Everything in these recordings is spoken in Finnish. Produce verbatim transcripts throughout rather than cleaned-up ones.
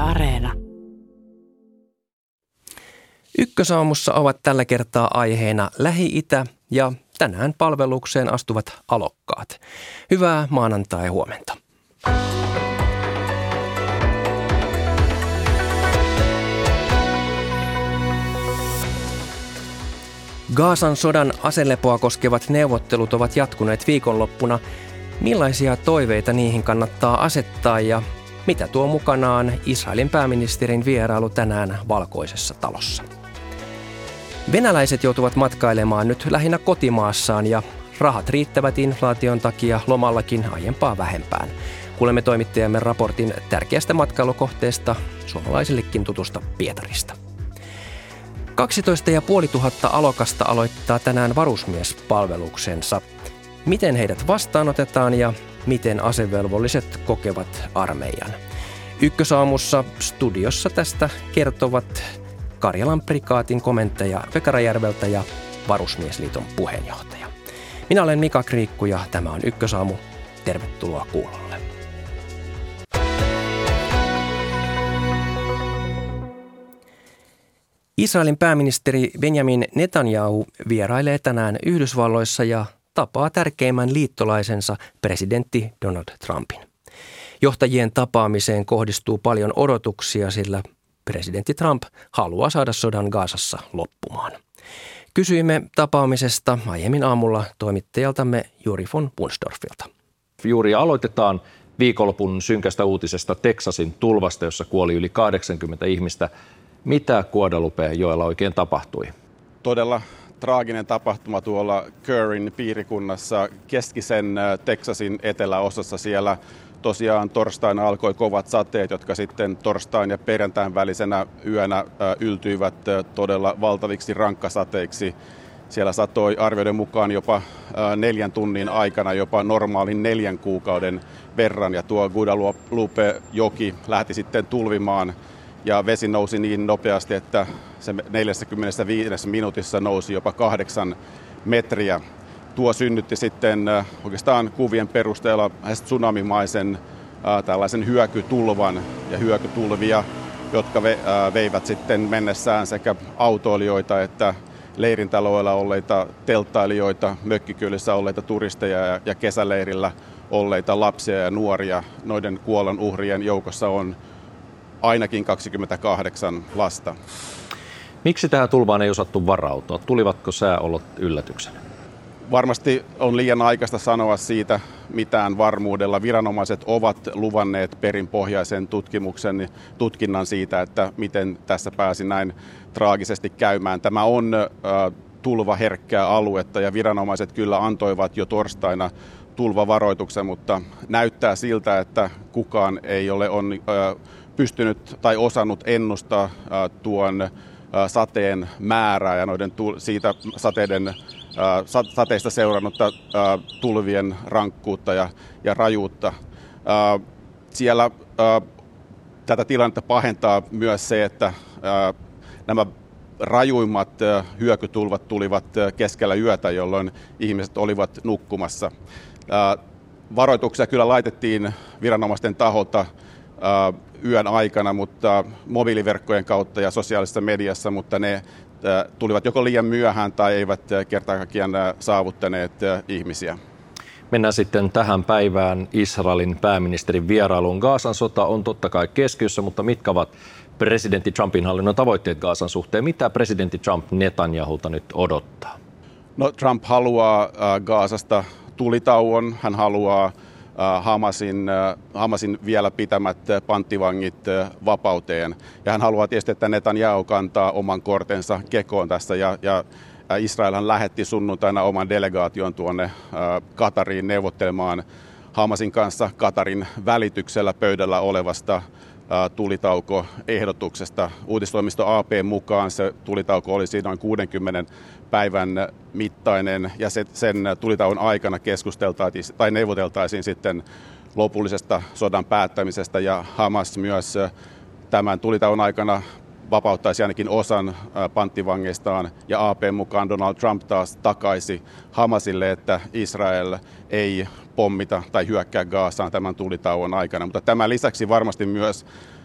Areena. Ykkösaamussa ovat tällä kertaa aiheena Lähi-itä ja tänään palvelukseen astuvat alokkaat. Hyvää maanantai-huomenta. Gazan sodan aselepoa koskevat neuvottelut ovat jatkuneet viikonloppuna. Millaisia toiveita niihin kannattaa asettaa ja mitä tuo mukanaan Israelin pääministerin vierailu tänään Valkoisessa talossa? Venäläiset joutuvat matkailemaan nyt lähinnä kotimaassaan ja rahat riittävät inflaation takia lomallakin aiempaa vähempään. Kuulemme toimittajamme raportin tärkeästä matkailukohteesta, suomalaisillekin tutusta Pietarista. kaksitoista tuhatta alokasta aloittaa tänään varusmiespalveluksensa. Miten heidät vastaanotetaan ja miten asevelvolliset kokevat armeijan? Ykkösaamussa studiossa tästä kertovat Karjalan prikaatin komentaja Pekarajärveltä ja Varusmiesliiton puheenjohtaja. Minä olen Mika Kriikku ja tämä on Ykkösaamu. Tervetuloa kuulolle. Israelin pääministeri Benjamin Netanyahu vierailee tänään Yhdysvalloissa ja tapaa tärkeimmän liittolaisensa presidentti Donald Trumpin. Johtajien tapaamiseen kohdistuu paljon odotuksia, sillä presidentti Trump haluaa saada sodan Gazassa loppumaan. Kysyimme tapaamisesta aiemmin aamulla toimittajaltamme Juri von Bunsdorfilta. Juuri aloitetaan viikonlopun synkästä uutisesta Teksasin tulvasta, jossa kuoli yli kahdeksankymmentä ihmistä. Mitä Guadalupe-joella oikein tapahtui? Todella traaginen tapahtuma tuolla Curryn piirikunnassa keskisen Teksasin eteläosassa. Siellä tosiaan torstaina alkoi kovat sateet, jotka sitten torstain ja perjantain välisenä yönä yltyivät todella valtaviksi rankkasateiksi. Siellä satoi arvioiden mukaan jopa neljän tunnin aikana, jopa normaalin neljän kuukauden verran. Ja tuo Guadalupe-joki lähti sitten tulvimaan ja vesi nousi niin nopeasti, että se neljässäkymmenessäviidessä minuutissa nousi jopa kahdeksan metriä. Tuo synnytti sitten oikeastaan kuvien perusteella tsunamimaisen äh, tällaisen hyökytulvan ja hyökytulvia, jotka ve, äh, veivät sitten mennessään sekä autoilijoita että leirintaloilla olleita telttailijoita, mökkikylissä olleita turisteja ja, ja kesäleirillä olleita lapsia ja nuoria. Noiden kuollon uhrien joukossa on ainakin kaksikymmentäkahdeksan lasta. Miksi tähän tulvaan ei osattu varautua? Tulivatko sääolot yllätyksenä? Varmasti on liian aikaista sanoa siitä mitään varmuudella. Viranomaiset ovat luvanneet perinpohjaisen tutkimuksen, tutkinnan siitä, että miten tässä pääsi näin traagisesti käymään. Tämä on äh, tulvaherkkää aluetta ja viranomaiset kyllä antoivat jo torstaina tulvavaroituksen, mutta näyttää siltä, että kukaan ei ole on, äh, pystynyt tai osannut ennustaa äh, tuon äh, sateen määrää ja noiden tu- siitä sateiden sateista seurannutta tulvien rankkuutta ja, ja rajuutta. Siellä tätä tilannetta pahentaa myös se, että nämä rajuimmat hyökytulvat tulivat keskellä yötä, jolloin ihmiset olivat nukkumassa. Varoituksia kyllä laitettiin viranomaisten taholta yön aikana, mutta mobiiliverkkojen kautta ja sosiaalisessa mediassa, mutta ne tulivat joko liian myöhään tai eivät kerta kaikkiaan saavuttaneet ihmisiä. Mennään sitten tähän päivään Israelin pääministerin vierailuun. Gazan sota on totta kai keskiössä, mutta mitkä ovat presidentti Trumpin hallinnon tavoitteet Gazan suhteen? Mitä presidentti Trump Netanyahulta nyt odottaa? No, Trump haluaa Gazasta tulitauon. Hän haluaa Hamasin, Hamasin vielä pitämät panttivangit vapauteen. Ja hän haluaa tietysti, että Netanyahu kantaa oman kortensa kekoon tässä. Ja, ja Israelhan lähetti sunnuntaina oman delegaation tuonne Katariin neuvottelemaan Hamasin kanssa Katarin välityksellä pöydällä olevasta tulitaukoehdotuksesta. Uutistoimisto A P mukaan se tulitauko olisi noin kuudenkymmenen päivän mittainen ja sen tulitauon aikana keskusteltaisiin tai neuvoteltaisiin sitten lopullisesta sodan päättämisestä ja Hamas myös tämän tulitauon aikana vapauttaisi ainakin osan panttivangeistaan ja A P mukaan Donald Trump taas takaisi Hamasille, että Israel ei pommita tai hyökkää Gazaan tämän tulitauon aikana. Mutta tämän lisäksi varmasti myös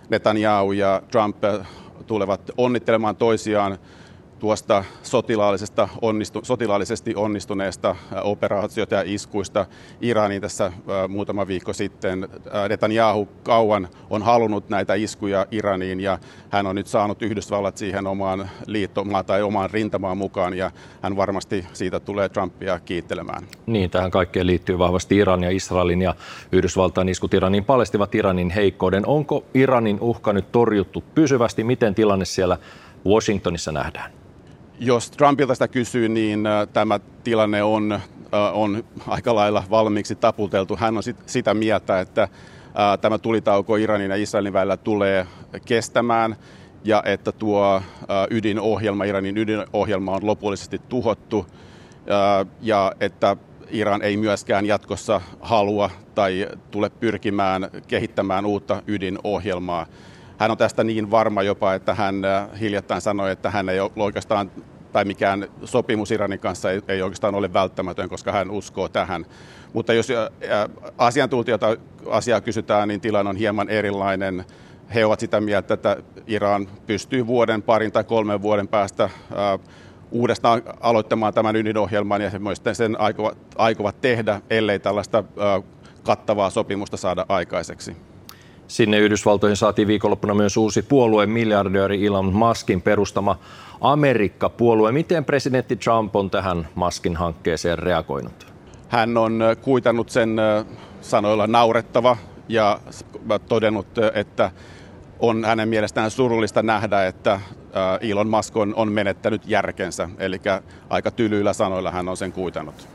Netanyahu ja Trump tulevat onnittelemaan toisiaan tuosta sotilaallisesta onnistu, sotilaallisesti onnistuneesta operaatiota ja iskuista Iraniin tässä muutama viikko sitten. Netanyahu kauan on halunnut näitä iskuja Iraniin ja hän on nyt saanut Yhdysvallat siihen omaan liittomaan tai omaan rintamaan mukaan ja hän varmasti siitä tulee Trumpia kiittelemään. Niin, tähän kaikkeen liittyy vahvasti Iran ja Israelin ja Yhdysvaltain iskut Iraniin paljastivat Iranin heikkouden. Onko Iranin uhka nyt torjuttu pysyvästi? Miten tilanne siellä Washingtonissa nähdään? Jos Trumpilta sitä kysyy, niin tämä tilanne on, on aika lailla valmiiksi taputeltu. Hän on sit, sitä mieltä, että tämä tulitauko Iranin ja Israelin välillä tulee kestämään ja että tuo ydinohjelma, Iranin ydinohjelma on lopullisesti tuhottu ja että Iran ei myöskään jatkossa halua tai tule pyrkimään kehittämään uutta ydinohjelmaa. Hän on tästä niin varma jopa, että hän hiljattain sanoi, että hän ei ole oikeastaan, tai mikään sopimus Iranin kanssa ei, ei oikeastaan ole välttämätön, koska hän uskoo tähän. Mutta jos asiantuntijoita asiaa kysytään, niin tilanne on hieman erilainen. He ovat sitä mieltä, että Iran pystyy vuoden, parin tai kolmen vuoden päästä uudestaan aloittamaan tämän ydinohjelman, ja he myös sen aikovat, aikovat tehdä, ellei tällaista kattavaa sopimusta saada aikaiseksi. Sinne Yhdysvaltoihin saatiin viikonloppuna myös uusi puolue, miljardööri Elon Muskin perustama Amerikka-puolue. Miten presidentti Trump on tähän Muskin hankkeeseen reagoinut? Hän on kuitannut sen sanoilla naurettava ja todennut, että on hänen mielestään surullista nähdä, että Elon Musk on, on menettänyt järkensä. Eli aika tylyillä sanoilla hän on sen kuitannut.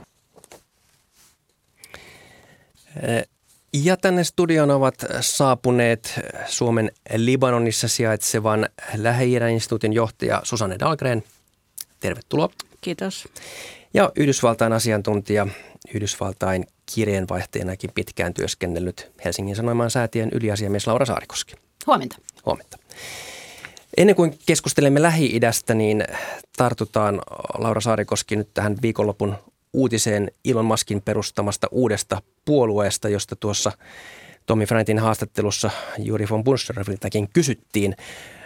Ja tänne studioon ovat saapuneet Suomen Libanonissa sijaitsevan Lähi-idän instituutin johtaja Susanne Dahlgren. Tervetuloa. Kiitos. Ja Yhdysvaltain asiantuntija, Yhdysvaltain kirjeenvaihtajanakin pitkään työskennellyt Helsingin Sanomaan säätiön yliasiamies Laura Saarikoski. Huomenta. Huomenta. Ennen kuin keskustelemme Lähi-idästä, niin tartutaan Laura Saarikoski nyt tähän viikonlopun uutiseen Elon Muskin perustamasta uudesta puolueesta, josta tuossa Tommy Frantin haastattelussa Juri von Bunsterfeldtäkin kysyttiin,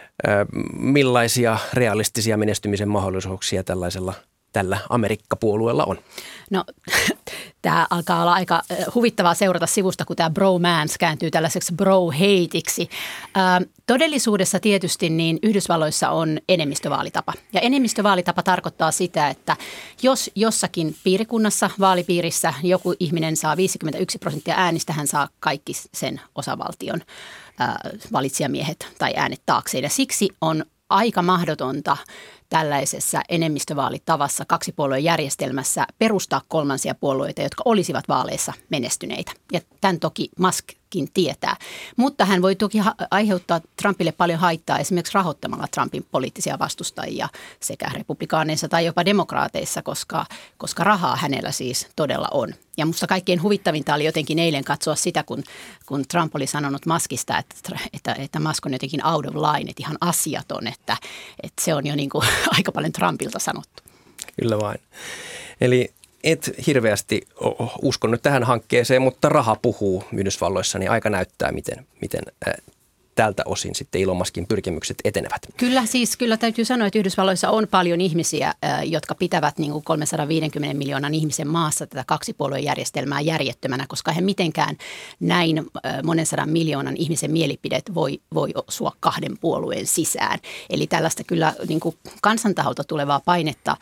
millaisia realistisia menestymisen mahdollisuuksia tällaisella tällä Amerikka-puolueella on? No, tämä alkaa olla aika huvittavaa seurata sivusta, kun tämä bromance kääntyy tällaiseksi bro-heitiksi. Todellisuudessa tietysti niin Yhdysvalloissa on enemmistövaalitapa. Ja enemmistövaalitapa tarkoittaa sitä, että jos jossakin piirikunnassa, vaalipiirissä joku ihminen saa viisikymmentäyksi prosenttia äänistä, hän saa kaikki sen osavaltion valitsijamiehet tai äänet taakseen. Ja siksi on aika mahdotonta tällaisessa enemmistövaalitavassa kaksipuolueen järjestelmässä perustaa kolmansia puolueita, jotka olisivat vaaleissa menestyneitä. Ja tämän toki Muskkin tietää. Mutta hän voi toki ha- aiheuttaa Trumpille paljon haittaa esimerkiksi rahoittamalla Trumpin poliittisia vastustajia sekä republikaaneissa tai jopa demokraateissa, koska, koska rahaa hänellä siis todella on. Ja musta kaikkein huvittavinta oli jotenkin eilen katsoa sitä, kun, kun Trump oli sanonut Muskista, että, että, että Musk on jotenkin out of line, että ihan asiaton, että, että se on jo niin kuin aika paljon Trumpilta sanottu. Kyllä vain. Eli et hirveästi usko nyt tähän hankkeeseen, mutta raha puhuu Yhdysvalloissa, niin aika näyttää, miten, miten tältä osin sitten Elon Muskin pyrkimykset etenevät. Kyllä siis, kyllä täytyy sanoa, että Yhdysvalloissa on paljon ihmisiä, jotka pitävät niin kuin kolmesataaviisikymmentä miljoonan ihmisen maassa tätä kaksipuoluejärjestelmää järjettömänä, koska he mitenkään näin monen sadan miljoonan ihmisen mielipidet voi, voi osua kahden puolueen sisään. Eli tällaista kyllä niin kuin kansantaholta tulevaa painetta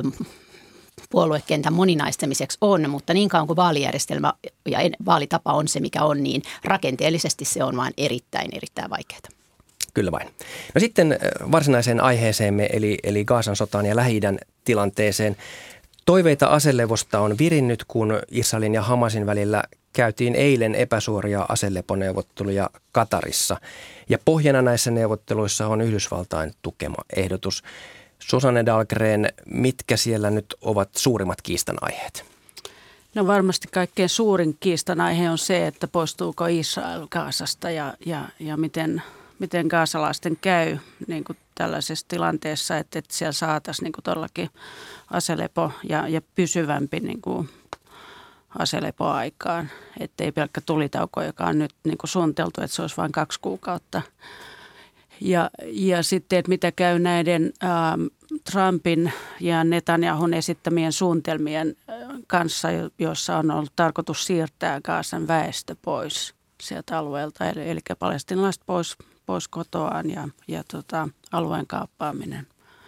puoluekentän moninaistamiseksi on, mutta niin kauan kuin vaalijärjestelmä ja vaalitapa on se, mikä on, niin rakenteellisesti se on vain erittäin, erittäin vaikeaa. Kyllä vain. No sitten varsinaiseen aiheeseemme, eli, eli Gazan sotaan ja Lähi-idän tilanteeseen. Toiveita aselevosta on virinnyt, kun Israelin ja Hamasin välillä käytiin eilen epäsuoria aseleponeuvotteluja Katarissa. Ja pohjana näissä neuvotteluissa on Yhdysvaltain tukema ehdotus. Susanne Dahlgren, mitkä siellä nyt ovat suurimmat kiistanaiheet? No varmasti kaikkein suurin kiistanaihe on se, että poistuuko Israel Gazasta ja, ja, ja miten, miten gazalaisten käy niin kuin tällaisessa tilanteessa, että, että siellä saataisiin niin kuin todellakin aselepo ja, ja pysyvämpi niin kuin aselepoaikaan, ettei pelkkä tulitauko, joka on nyt niin kuin suunniteltu, että se olisi vain kaksi kuukautta. Ja, ja sitten, että mitä käy näiden ähm, Trumpin ja Netanyahun esittämien suunnitelmien kanssa, joissa on ollut tarkoitus siirtää Gazan väestö pois sieltä alueelta, eli, eli palestiinalaiset pois, pois kotoaan ja, ja tota, alueen kaappaaminen.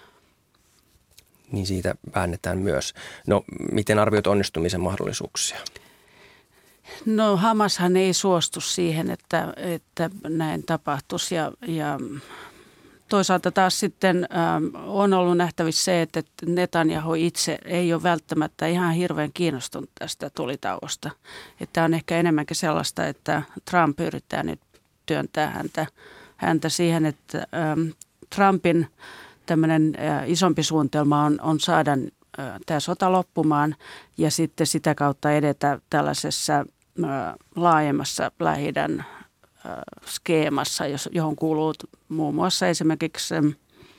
Niin siitä väännetään myös. No, miten arvioit onnistumisen mahdollisuuksia? No Hamashan ei suostu siihen, että, että näin tapahtuisi ja, ja toisaalta taas sitten ähm, on ollut nähtävissä se, että Netanyahu itse ei ole välttämättä ihan hirveän kiinnostunut tästä tulitauosta. Että on ehkä enemmänkin sellaista, että Trump yrittää nyt työntää häntä, häntä siihen, että ähm, Trumpin tämmöinen äh, isompi suunnitelma on, on saada äh, tämä sota loppumaan ja sitten sitä kautta edetä tällaisessa äh, laajemmassa Lähi-idän äh, skeemassa, johon kuuluu muun muassa esimerkiksi äh,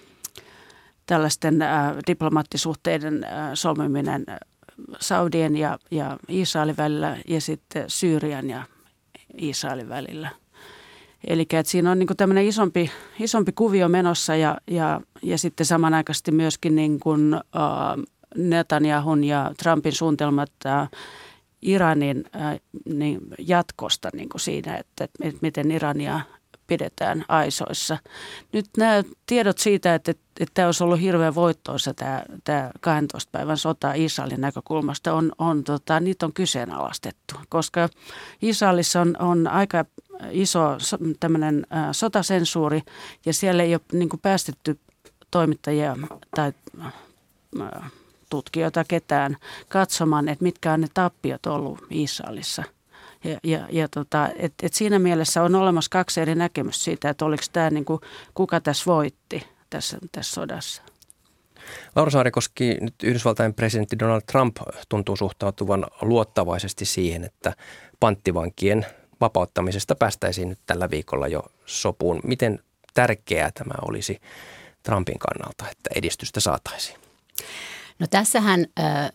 tällaisten äh, diplomaattisuhteiden äh, solmiminen äh, Saudien ja, ja Israelin välillä ja sitten Syyrian ja Israelin välillä. Eli että siinä on niin kuin tämmöinen isompi, isompi kuvio menossa ja, ja, ja sitten samanaikaisesti myöskin niin kuin, äh, Netanyahun ja Trumpin suunnitelmat äh, Iranin äh, niin jatkosta niin kuin siinä, että, että miten Irania pidetään aisoissa. Nyt nämä tiedot siitä, että, että, että tämä olisi ollut hirveän voittoisa tämä, tämä kahdentoista päivän sota Israelin näkökulmasta, on, on, tota, niitä on kyseenalaistettu, koska Israelissa on, on aika iso tämmöinen ä, sotasensuuri ja siellä ei ole niin kuin päästetty toimittajia tai ä, tutkijoita ketään katsomaan, että mitkä on ne tappiot ollut Israelissa. Ja, ja, ja tota, et, et siinä mielessä on olemassa kaksi eri näkemystä siitä, että oliko tämä niin kuin, kuka tässä voitti tässä, tässä sodassa. Laura Saarikoski, nyt Yhdysvaltain presidentti Donald Trump tuntuu suhtautuvan luottavaisesti siihen, että panttivankien vapauttamisesta päästäisiin nyt tällä viikolla jo sopuun. Miten tärkeää tämä olisi Trumpin kannalta, että edistystä saataisiin? No tässähän äh,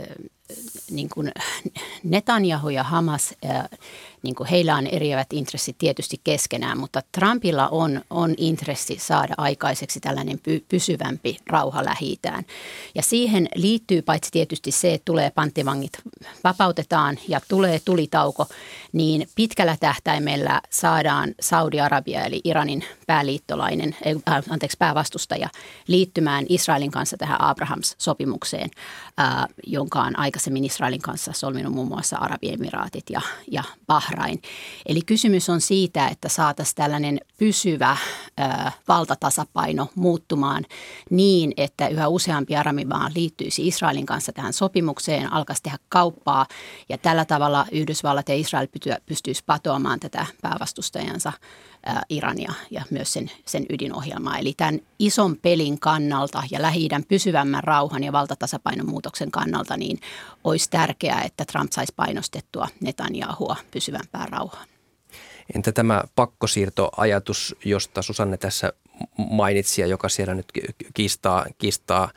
niin kuin Netanyahu ja Hamas, niin kuin heillä on eriävät intressit tietysti keskenään, mutta Trumpilla on, on intressi saada aikaiseksi tällainen py, pysyvämpi rauha Lähi-itään. Ja siihen liittyy paitsi tietysti se, että tulee panttivangit vapautetaan ja tulee tulitauko, niin pitkällä tähtäimellä saadaan Saudi-Arabia eli Iranin pääliittolainen, äh, anteeksi päävastustaja liittymään Israelin kanssa tähän Abrahams-sopimukseen, äh, jonka on aikaisemmin Israelin kanssa solminut muun muassa Arabiemiraatit ja, ja Bahrain. Eli kysymys on siitä, että saataisiin tällainen pysyvä äh, valtatasapaino muuttumaan niin, että yhä useampi arabimaa liittyisi Israelin kanssa tähän sopimukseen, alkaisi tehdä kauppaa ja tällä tavalla Yhdysvallat ja Israel pystyisi patoamaan tätä päävastustajansa ää, Irania ja myös sen, sen ydinohjelmaa. Eli tämän ison pelin kannalta ja Lähi-idän pysyvämmän rauhan ja valtatasapainon muutoksen kannalta niin olisi tärkeää, että Trump saisi painostettua Netanyahua pysyvämpään rauhaan. Entä tämä pakkosiirtoajatus, josta Susanne tässä mainitsi ja joka siellä nyt kiistaa, kiistaa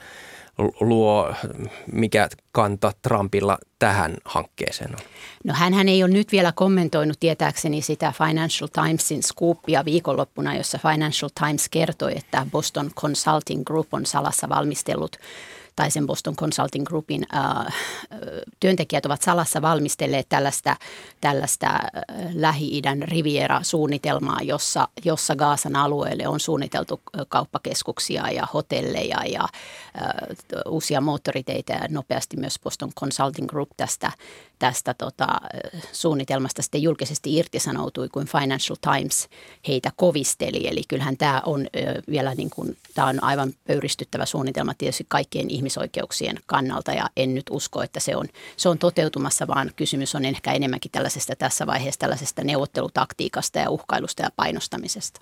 luo, mikä kanta Trumpilla tähän hankkeeseen on? No hänhän ei ole nyt vielä kommentoinut tietääkseni sitä Financial Timesin scoopia viikonloppuna, jossa Financial Times kertoi, että Boston Consulting Group on salassa valmistellut tai sen Boston Consulting Groupin äh, työntekijät ovat salassa valmistelleet tällaista, tällaista äh, Lähi-idän Riviera-suunnitelmaa, jossa, jossa Gazan alueelle on suunniteltu kauppakeskuksia ja hotelleja ja äh, uusia moottoriteitä ja nopeasti myös Boston Consulting Group tästä, tästä tota, suunnitelmasta sitten julkisesti irtisanoutui, kuin Financial Times heitä kovisteli. Eli kyllähän tämä on äh, vielä niin kuin, tämä on aivan pöyristyttävä suunnitelma tietysti kaikkien ihmisoikeuksien kannalta ja en nyt usko, että se on, se on toteutumassa, vaan kysymys on ehkä enemmänkin tällaisesta tässä vaiheessa tällaisesta neuvottelutaktiikasta ja uhkailusta ja painostamisesta.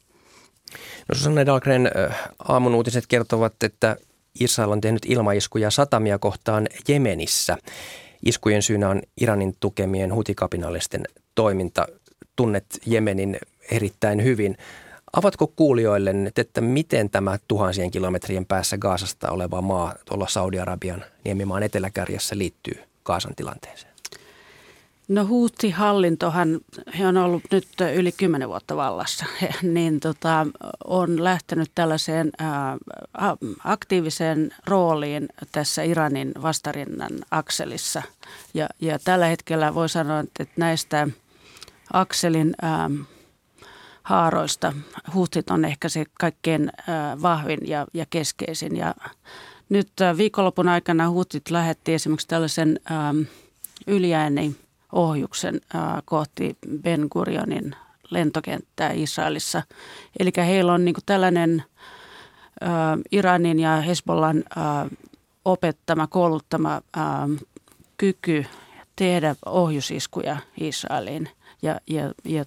No Susanne Dahlgren, aamun uutiset kertovat, että Israel on tehnyt ilmaiskuja satamia kohtaan Jemenissä. Iskujen syynä on Iranin tukemien hutikapinallisten toiminta. Tunnet Jemenin erittäin hyvin. Avatko kuulijoille nyt, että miten tämä tuhansien kilometrien päässä Gazasta oleva maa tuolla Saudi-Arabian niemimaan eteläkärjessä liittyy Gazan tilanteeseen? No Huuthi-hallintohan, he on ollut nyt yli kymmenen vuotta vallassa, niin tota, on lähtenyt tällaiseen ää, aktiiviseen rooliin tässä Iranin vastarinnan akselissa. Ja, ja tällä hetkellä voi sanoa, että näistä akselin ää, haaroista Huuthit on ehkä se kaikkein ää, vahvin ja, ja keskeisin. Ja nyt ää, viikonlopun aikana Huuthit lähetti esimerkiksi tällaisen ää, yliääni ohjuksen ää, kohti Ben Gurionin lentokenttää Israelissa. Eli heillä on niin kuin tällainen ää, Iranin ja Hezbollan ää, opettama, kouluttama ää, kyky tehdä ohjusiskuja Israeliin. Ja, ja, ja,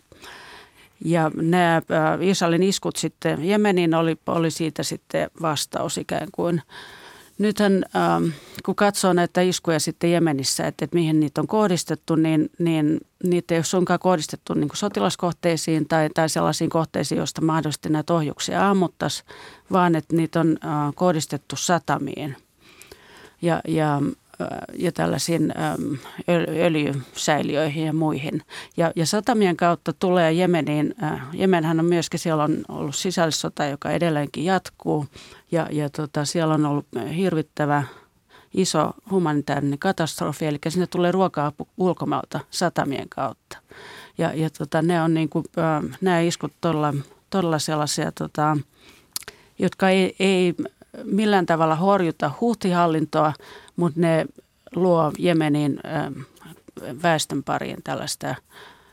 ja nämä ää, Israelin iskut sitten Jemeniin oli, oli siitä sitten vastaus ikään kuin. Nythän ähm, kun katsoo näitä iskuja sitten Jemenissä, että, että mihin niitä on kohdistettu, niin, niin niitä ei ole suinkaan kohdistettu niin kuin sotilaskohteisiin tai, tai sellaisiin kohteisiin, joista mahdollisesti näitä ohjuksia ammuttaisiin, vaan että niitä on äh, kohdistettu satamiin ja, ja, äh, ja tällaisiin ähm, öljysäiliöihin ja muihin. Ja, ja satamien kautta tulee Jemeniin, äh, Jemenhän on myöskin, siellä on ollut sisällissota, joka edelleenkin jatkuu. Ja, ja tota, siellä on ollut hirvittävä iso humanitaarinen katastrofi, eli sinne tulee ruoka-apu ulkomailta satamien kautta. Ja, ja tota, ne on niin kuin, äh, nämä iskut todella, todella sellaisia, tota, jotka ei, ei millään tavalla horjuta Huuthi-hallintoa, mutta ne luo Jemenin äh, väestön pariin tällaista äh,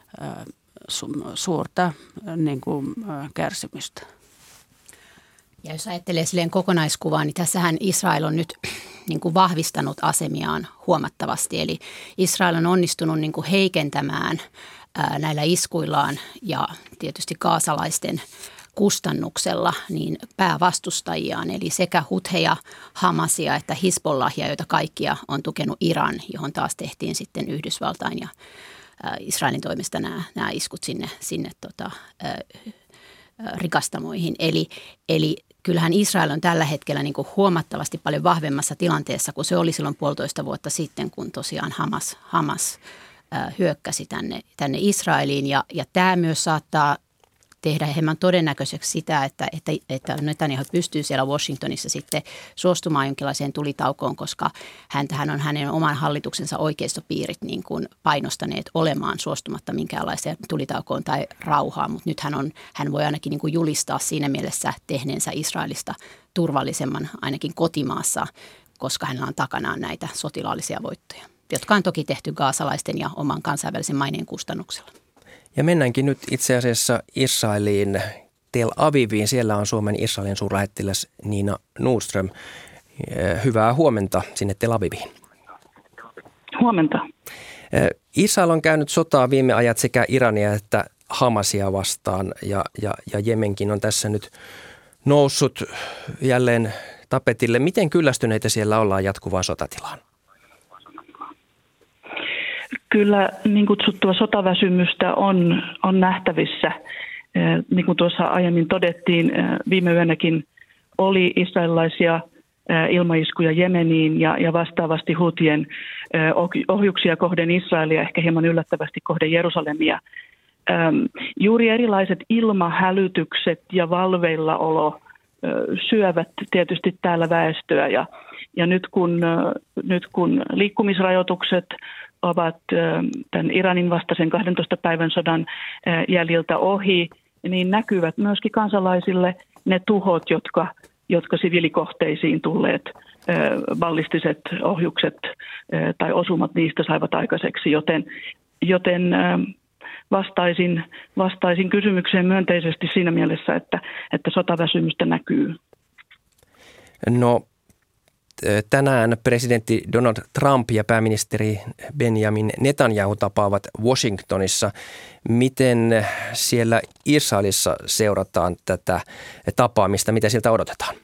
su- suurta äh, niin kuin, äh, kärsimystä. Ja jos ajattelee silleen kokonaiskuvaa, niin tässähän Israel on nyt niin kuin vahvistanut asemiaan huomattavasti. Eli Israel on onnistunut niin kuin heikentämään ää, näillä iskuillaan ja tietysti kaasalaisten kustannuksella niin päävastustajiaan. Eli sekä Hutheja, Hamasia että Hizbollahia, joita kaikkia on tukenut Iran, johon taas tehtiin sitten Yhdysvaltain ja ää, Israelin toimesta nämä, nämä iskut sinne, sinne tota, ää, rikastamoihin. Eli, eli kyllähän Israel on tällä hetkellä niin kuin huomattavasti paljon vahvemmassa tilanteessa kuin se oli silloin puolitoista vuotta sitten, kun tosiaan Hamas, Hamas äh, hyökkäsi tänne, tänne Israeliin. Ja, ja tämä myös saattaa tehdä hieman todennäköiseksi sitä, että, että, että Netanyahu pystyy siellä Washingtonissa sitten suostumaan jonkinlaiseen tulitaukoon, koska häntähän on hänen oman hallituksensa oikeistopiirit niin kuin painostaneet olemaan suostumatta minkäänlaiseen tulitaukoon tai rauhaan, mutta nyt hän, on, hän voi ainakin niin kuin julistaa siinä mielessä tehneensä Israelista turvallisemman ainakin kotimaassa, koska hänellä on takanaan näitä sotilaallisia voittoja, jotka on toki tehty gaasalaisten ja oman kansainvälisen maineen kustannuksella. Ja mennäänkin nyt itse asiassa Israeliin, Tel Aviviin. Siellä on Suomen Israelin suurlähettiläs Niina Nordström. Hyvää huomenta sinne Tel Aviviin. Huomenta. Israel on käynyt sotaa viime ajat sekä Irania että Hamasia vastaan ja, ja, ja Jemenkin on tässä nyt noussut jälleen tapetille. Miten kyllästyneitä siellä ollaan jatkuvaan sotatilaan? Kyllä niin kutsuttua sotaväsymystä on, on nähtävissä. Niin kuin tuossa aiemmin todettiin, viime yönäkin oli israelilaisia ilmaiskuja Jemeniin ja, ja vastaavasti Huthien ohjuksia kohden Israelia, ehkä hieman yllättävästi kohden Jerusalemia. Juuri erilaiset ilmahälytykset ja valveillaolo syövät tietysti täällä väestöä ja, ja nyt, kun, nyt kun liikkumisrajoitukset ovat tämän Iranin vastaisen kahdentoista päivän sodan jäljiltä ohi, niin näkyvät myöskin kansalaisille ne tuhot, jotka, jotka siviilikohteisiin tulleet ballistiset ohjukset tai osumat niistä saivat aikaiseksi, joten, joten vastaisin, vastaisin kysymykseen myönteisesti siinä mielessä, että, että sotaväsymystä näkyy. No tänään presidentti Donald Trump ja pääministeri Benjamin Netanyahu tapaavat Washingtonissa. Miten siellä Israelissa seurataan tätä tapaamista? Mitä sieltä odotetaan?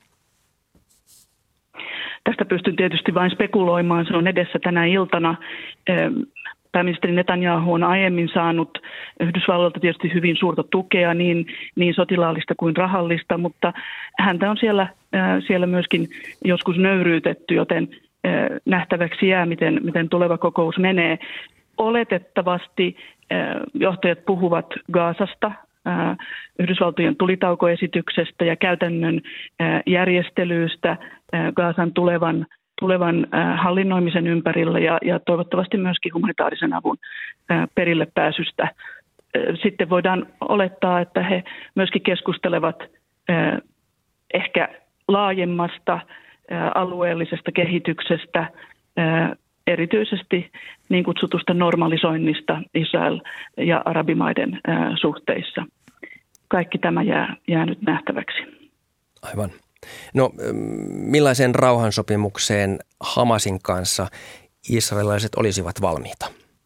Tästä pystyn tietysti vain spekuloimaan. Se on edessä tänä iltana. Pääministeri Netanyahu on aiemmin saanut Yhdysvalloilta tietysti hyvin suurta tukea, niin, niin sotilaallista kuin rahallista, mutta häntä on siellä, siellä myöskin joskus nöyryytetty, joten nähtäväksi jää, miten, miten tuleva kokous menee. oletettavasti johtajat puhuvat Gazasta, Yhdysvaltojen tulitaukoesityksestä ja käytännön järjestelyistä Gazan tulevan, tulevan hallinnoimisen ympärillä ja, ja toivottavasti myöskin humanitaarisen avun perille pääsystä. Sitten voidaan olettaa, että he myöskin keskustelevat ehkä laajemmasta alueellisesta kehityksestä, erityisesti niin kutsutusta normalisoinnista Israel- ja arabimaiden suhteissa. Kaikki tämä jää, jää nyt nähtäväksi. Aivan. No millaiseen rauhansopimukseen Hamasin kanssa israelilaiset olisivat valmiita?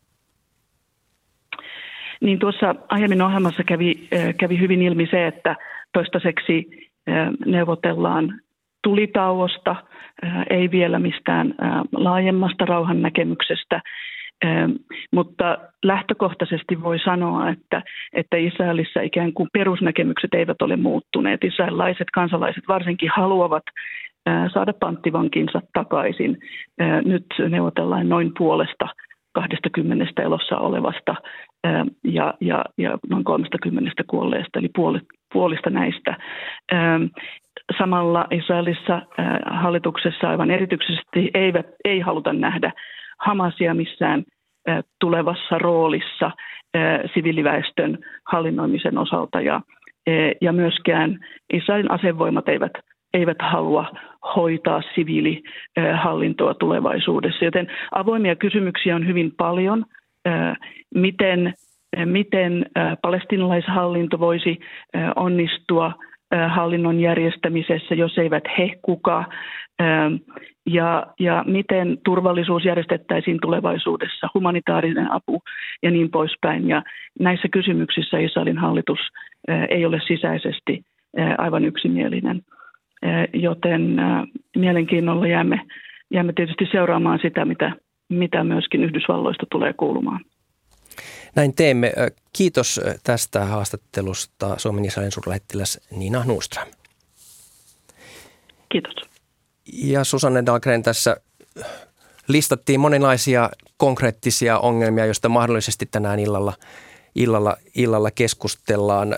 Niin tuossa aiemmin ohjelmassa kävi, kävi hyvin ilmi se, että toistaiseksi neuvotellaan tulitauosta, ei vielä mistään laajemmasta rauhan näkemyksestä, mutta lähtökohtaisesti voi sanoa, että, että Israelissa ikään kuin perusnäkemykset eivät ole muuttuneet. Israelilaiset kansalaiset varsinkin haluavat saada panttivankinsa takaisin. Nyt neuvotellaan noin puolesta kaksikymmentä elossa olevasta ja, ja, ja noin kolmekymmentä kuolleesta, eli puolet, puolista näistä. Samalla Israelissa hallituksessa aivan erityisesti eivät, ei haluta nähdä Hamasia missään tulevassa roolissa siviiliväestön hallinnoimisen osalta ja, ja myöskään Israelin asevoimat eivät, eivät halua hoitaa siviilihallintoa tulevaisuudessa. Joten avoimia kysymyksiä on hyvin paljon. Miten, miten palestiinalaishallinto voisi onnistua hallinnon järjestämisessä, jos eivät he kuka, ja, ja miten turvallisuus järjestettäisiin tulevaisuudessa, humanitaarinen apu ja niin poispäin. Ja näissä kysymyksissä Israelin hallitus ei ole sisäisesti aivan yksimielinen, joten mielenkiinnolla jäämme, jäämme tietysti seuraamaan sitä, mitä, mitä myöskin Yhdysvalloista tulee kuulumaan. Näin teemme. Kiitos tästä haastattelusta Suomen Israelin suurlähettiläs Nina Nordström. Kiitos. Ja Susanne Dahlgren, tässä listattiin monenlaisia konkreettisia ongelmia, joista mahdollisesti tänään illalla, illalla, illalla keskustellaan.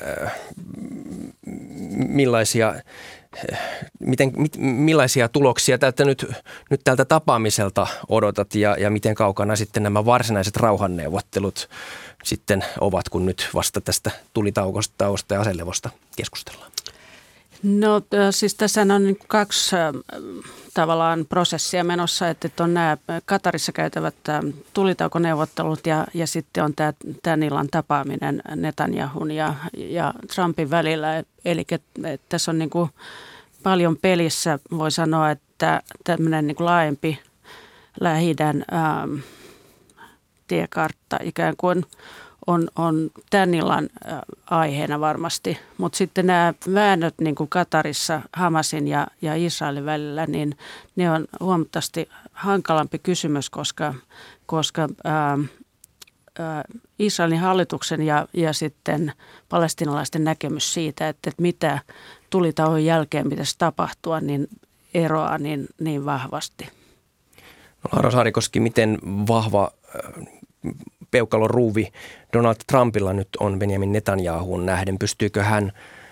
Millaisia, miten, mit, millaisia tuloksia tältä nyt, nyt tältä tapaamiselta odotat ja, ja miten kaukana sitten nämä varsinaiset rauhanneuvottelut sitten ovat, kun nyt vasta tästä tulitauosta ja aselevosta keskustellaan? No siis tässä on kaksi tavallaan prosessia menossa, että on nämä Katarissa käytävät tulitaukoneuvottelut ja, ja sitten on tämä tämän illan tapaaminen Netanyahun ja, ja Trumpin välillä. Eli että, että tässä on niin kuin paljon pelissä, voi sanoa, että tämmöinen niin kuin laajempi Lähi-idän ähm, tiekartta ikään kuin on, on tämän illan aiheena varmasti, mutta sitten nämä väännöt niin kuin Katarissa Hamasin ja, ja Israelin välillä, niin ne on huomattavasti hankalampi kysymys, koska, koska ää, ää, Israelin hallituksen ja, ja sitten palestiinalaisten näkemys siitä, että, että mitä tulitauon jälkeen pitäisi tapahtua, niin eroaa niin, niin vahvasti. No, Laura Saarikoski, miten vahva peukalon ruuvi Donald Trumpilla nyt on Benjamin Netanyahuun nähden? Pystyykö hän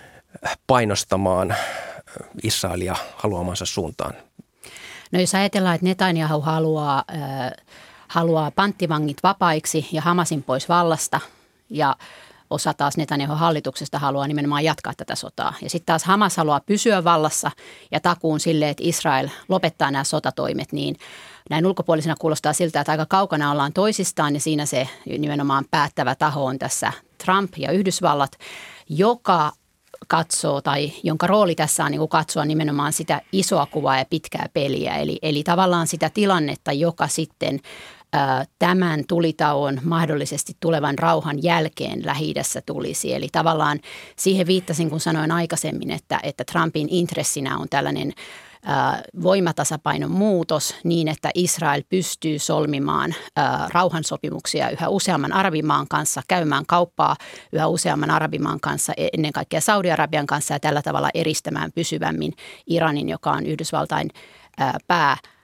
painostamaan Israelia haluamansa suuntaan? No jos ajatellaan, että Netanyahu haluaa, äh, haluaa panttivangit vapaiksi ja Hamasin pois vallasta ja osa taas Netanyahun hallituksesta haluaa nimenomaan jatkaa tätä sotaa. Ja sitten taas Hamas haluaa pysyä vallassa ja takuun sille, että Israel lopettaa nämä sotatoimet, niin näin ulkopuolisena kuulostaa siltä, että aika kaukana ollaan toisistaan ja siinä se nimenomaan päättävä taho on tässä Trump ja Yhdysvallat, joka katsoo tai jonka rooli tässä on niin kuin katsoa nimenomaan sitä isoa kuvaa ja pitkää peliä. Eli, eli tavallaan sitä tilannetta, joka sitten ää, tämän tulitauon mahdollisesti tulevan rauhan jälkeen Lähi-idässä tulisi. Eli tavallaan siihen viittasin, kun sanoin aikaisemmin, että, että Trumpin intressinä on tällainen voimatasapainon muutos niin, että Israel pystyy solmimaan rauhansopimuksia yhä useamman arabimaan kanssa, käymään kauppaa yhä useamman arabimaan kanssa, ennen kaikkea Saudi-Arabian kanssa ja tällä tavalla eristämään pysyvämmin Iranin, joka on Yhdysvaltain pää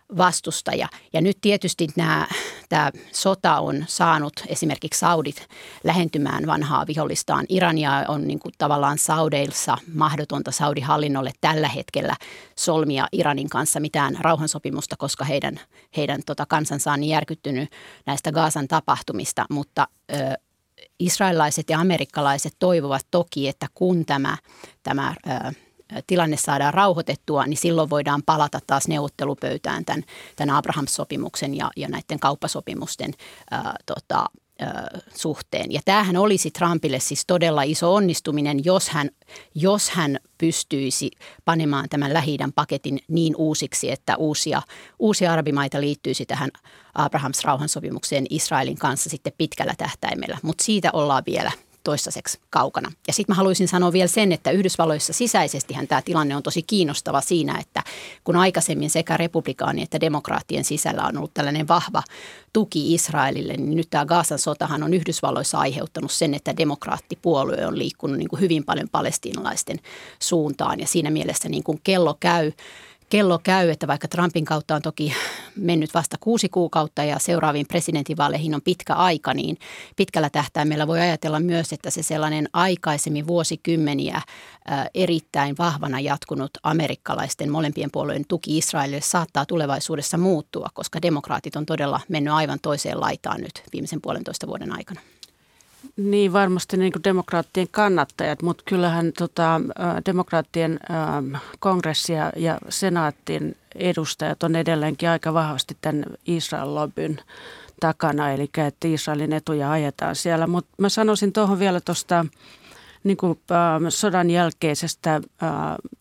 vastustaja. Ja nyt tietysti nämä, tämä sota on saanut esimerkiksi saudit lähentymään vanhaa vihollistaan. Irania on niin kuin tavallaan saudeissa mahdotonta saudihallinnolle tällä hetkellä solmia Iranin kanssa mitään rauhansopimusta, koska heidän, heidän tota, kansansa on niin järkyttynyt näistä Gazan tapahtumista, mutta ö, israelilaiset ja amerikkalaiset toivovat toki, että kun tämä, tämä ö, tilanne saadaan rauhoitettua, niin silloin voidaan palata taas neuvottelupöytään tämän, tämän Abraham-sopimuksen ja, ja näiden kauppasopimusten ää, tota, ää, suhteen. Ja tämähän olisi Trumpille siis todella iso onnistuminen, jos hän, jos hän pystyisi panemaan tämän Lähi-idän paketin niin uusiksi, että uusia, uusia arabimaita liittyisi tähän Abrahams rauhansopimukseen Israelin kanssa sitten pitkällä tähtäimellä. Mutta siitä ollaan vielä toistaiseksi kaukana. Ja sitten mä haluaisin sanoa vielä sen, että Yhdysvalloissa sisäisestihän tämä tilanne on tosi kiinnostava siinä, että kun aikaisemmin sekä republikaani- että demokraattien sisällä on ollut tällainen vahva tuki Israelille, niin nyt tämä Gazan sotahan on Yhdysvalloissa aiheuttanut sen, että demokraattipuolue on liikkunut niin kuin hyvin paljon palestiinalaisten suuntaan. Ja siinä mielessä niin kuin kello käy. Kello käy, että vaikka Trumpin kautta on toki mennyt vasta kuusi kuukautta ja seuraaviin presidentinvaaleihin on pitkä aika, niin pitkällä tähtäimellä voi ajatella myös, että se sellainen aikaisemmin vuosikymmeniä ää, erittäin vahvana jatkunut amerikkalaisten molempien puolueiden tuki Israelille saattaa tulevaisuudessa muuttua, koska demokraatit on todella mennyt aivan toiseen laitaan nyt viimeisen puolentoista vuoden aikana. Niin, varmasti niin kuin demokraattien kannattajat, mutta kyllähän tota, demokraattien äh, kongressi ja, ja senaatin edustajat on edelleenkin aika vahvasti tämän Israel-lobbyn takana, eli että Israelin etuja ajetaan siellä. Mutta mä sanoisin tuohon vielä tuosta niin kuin, äh, sodan jälkeisestä äh,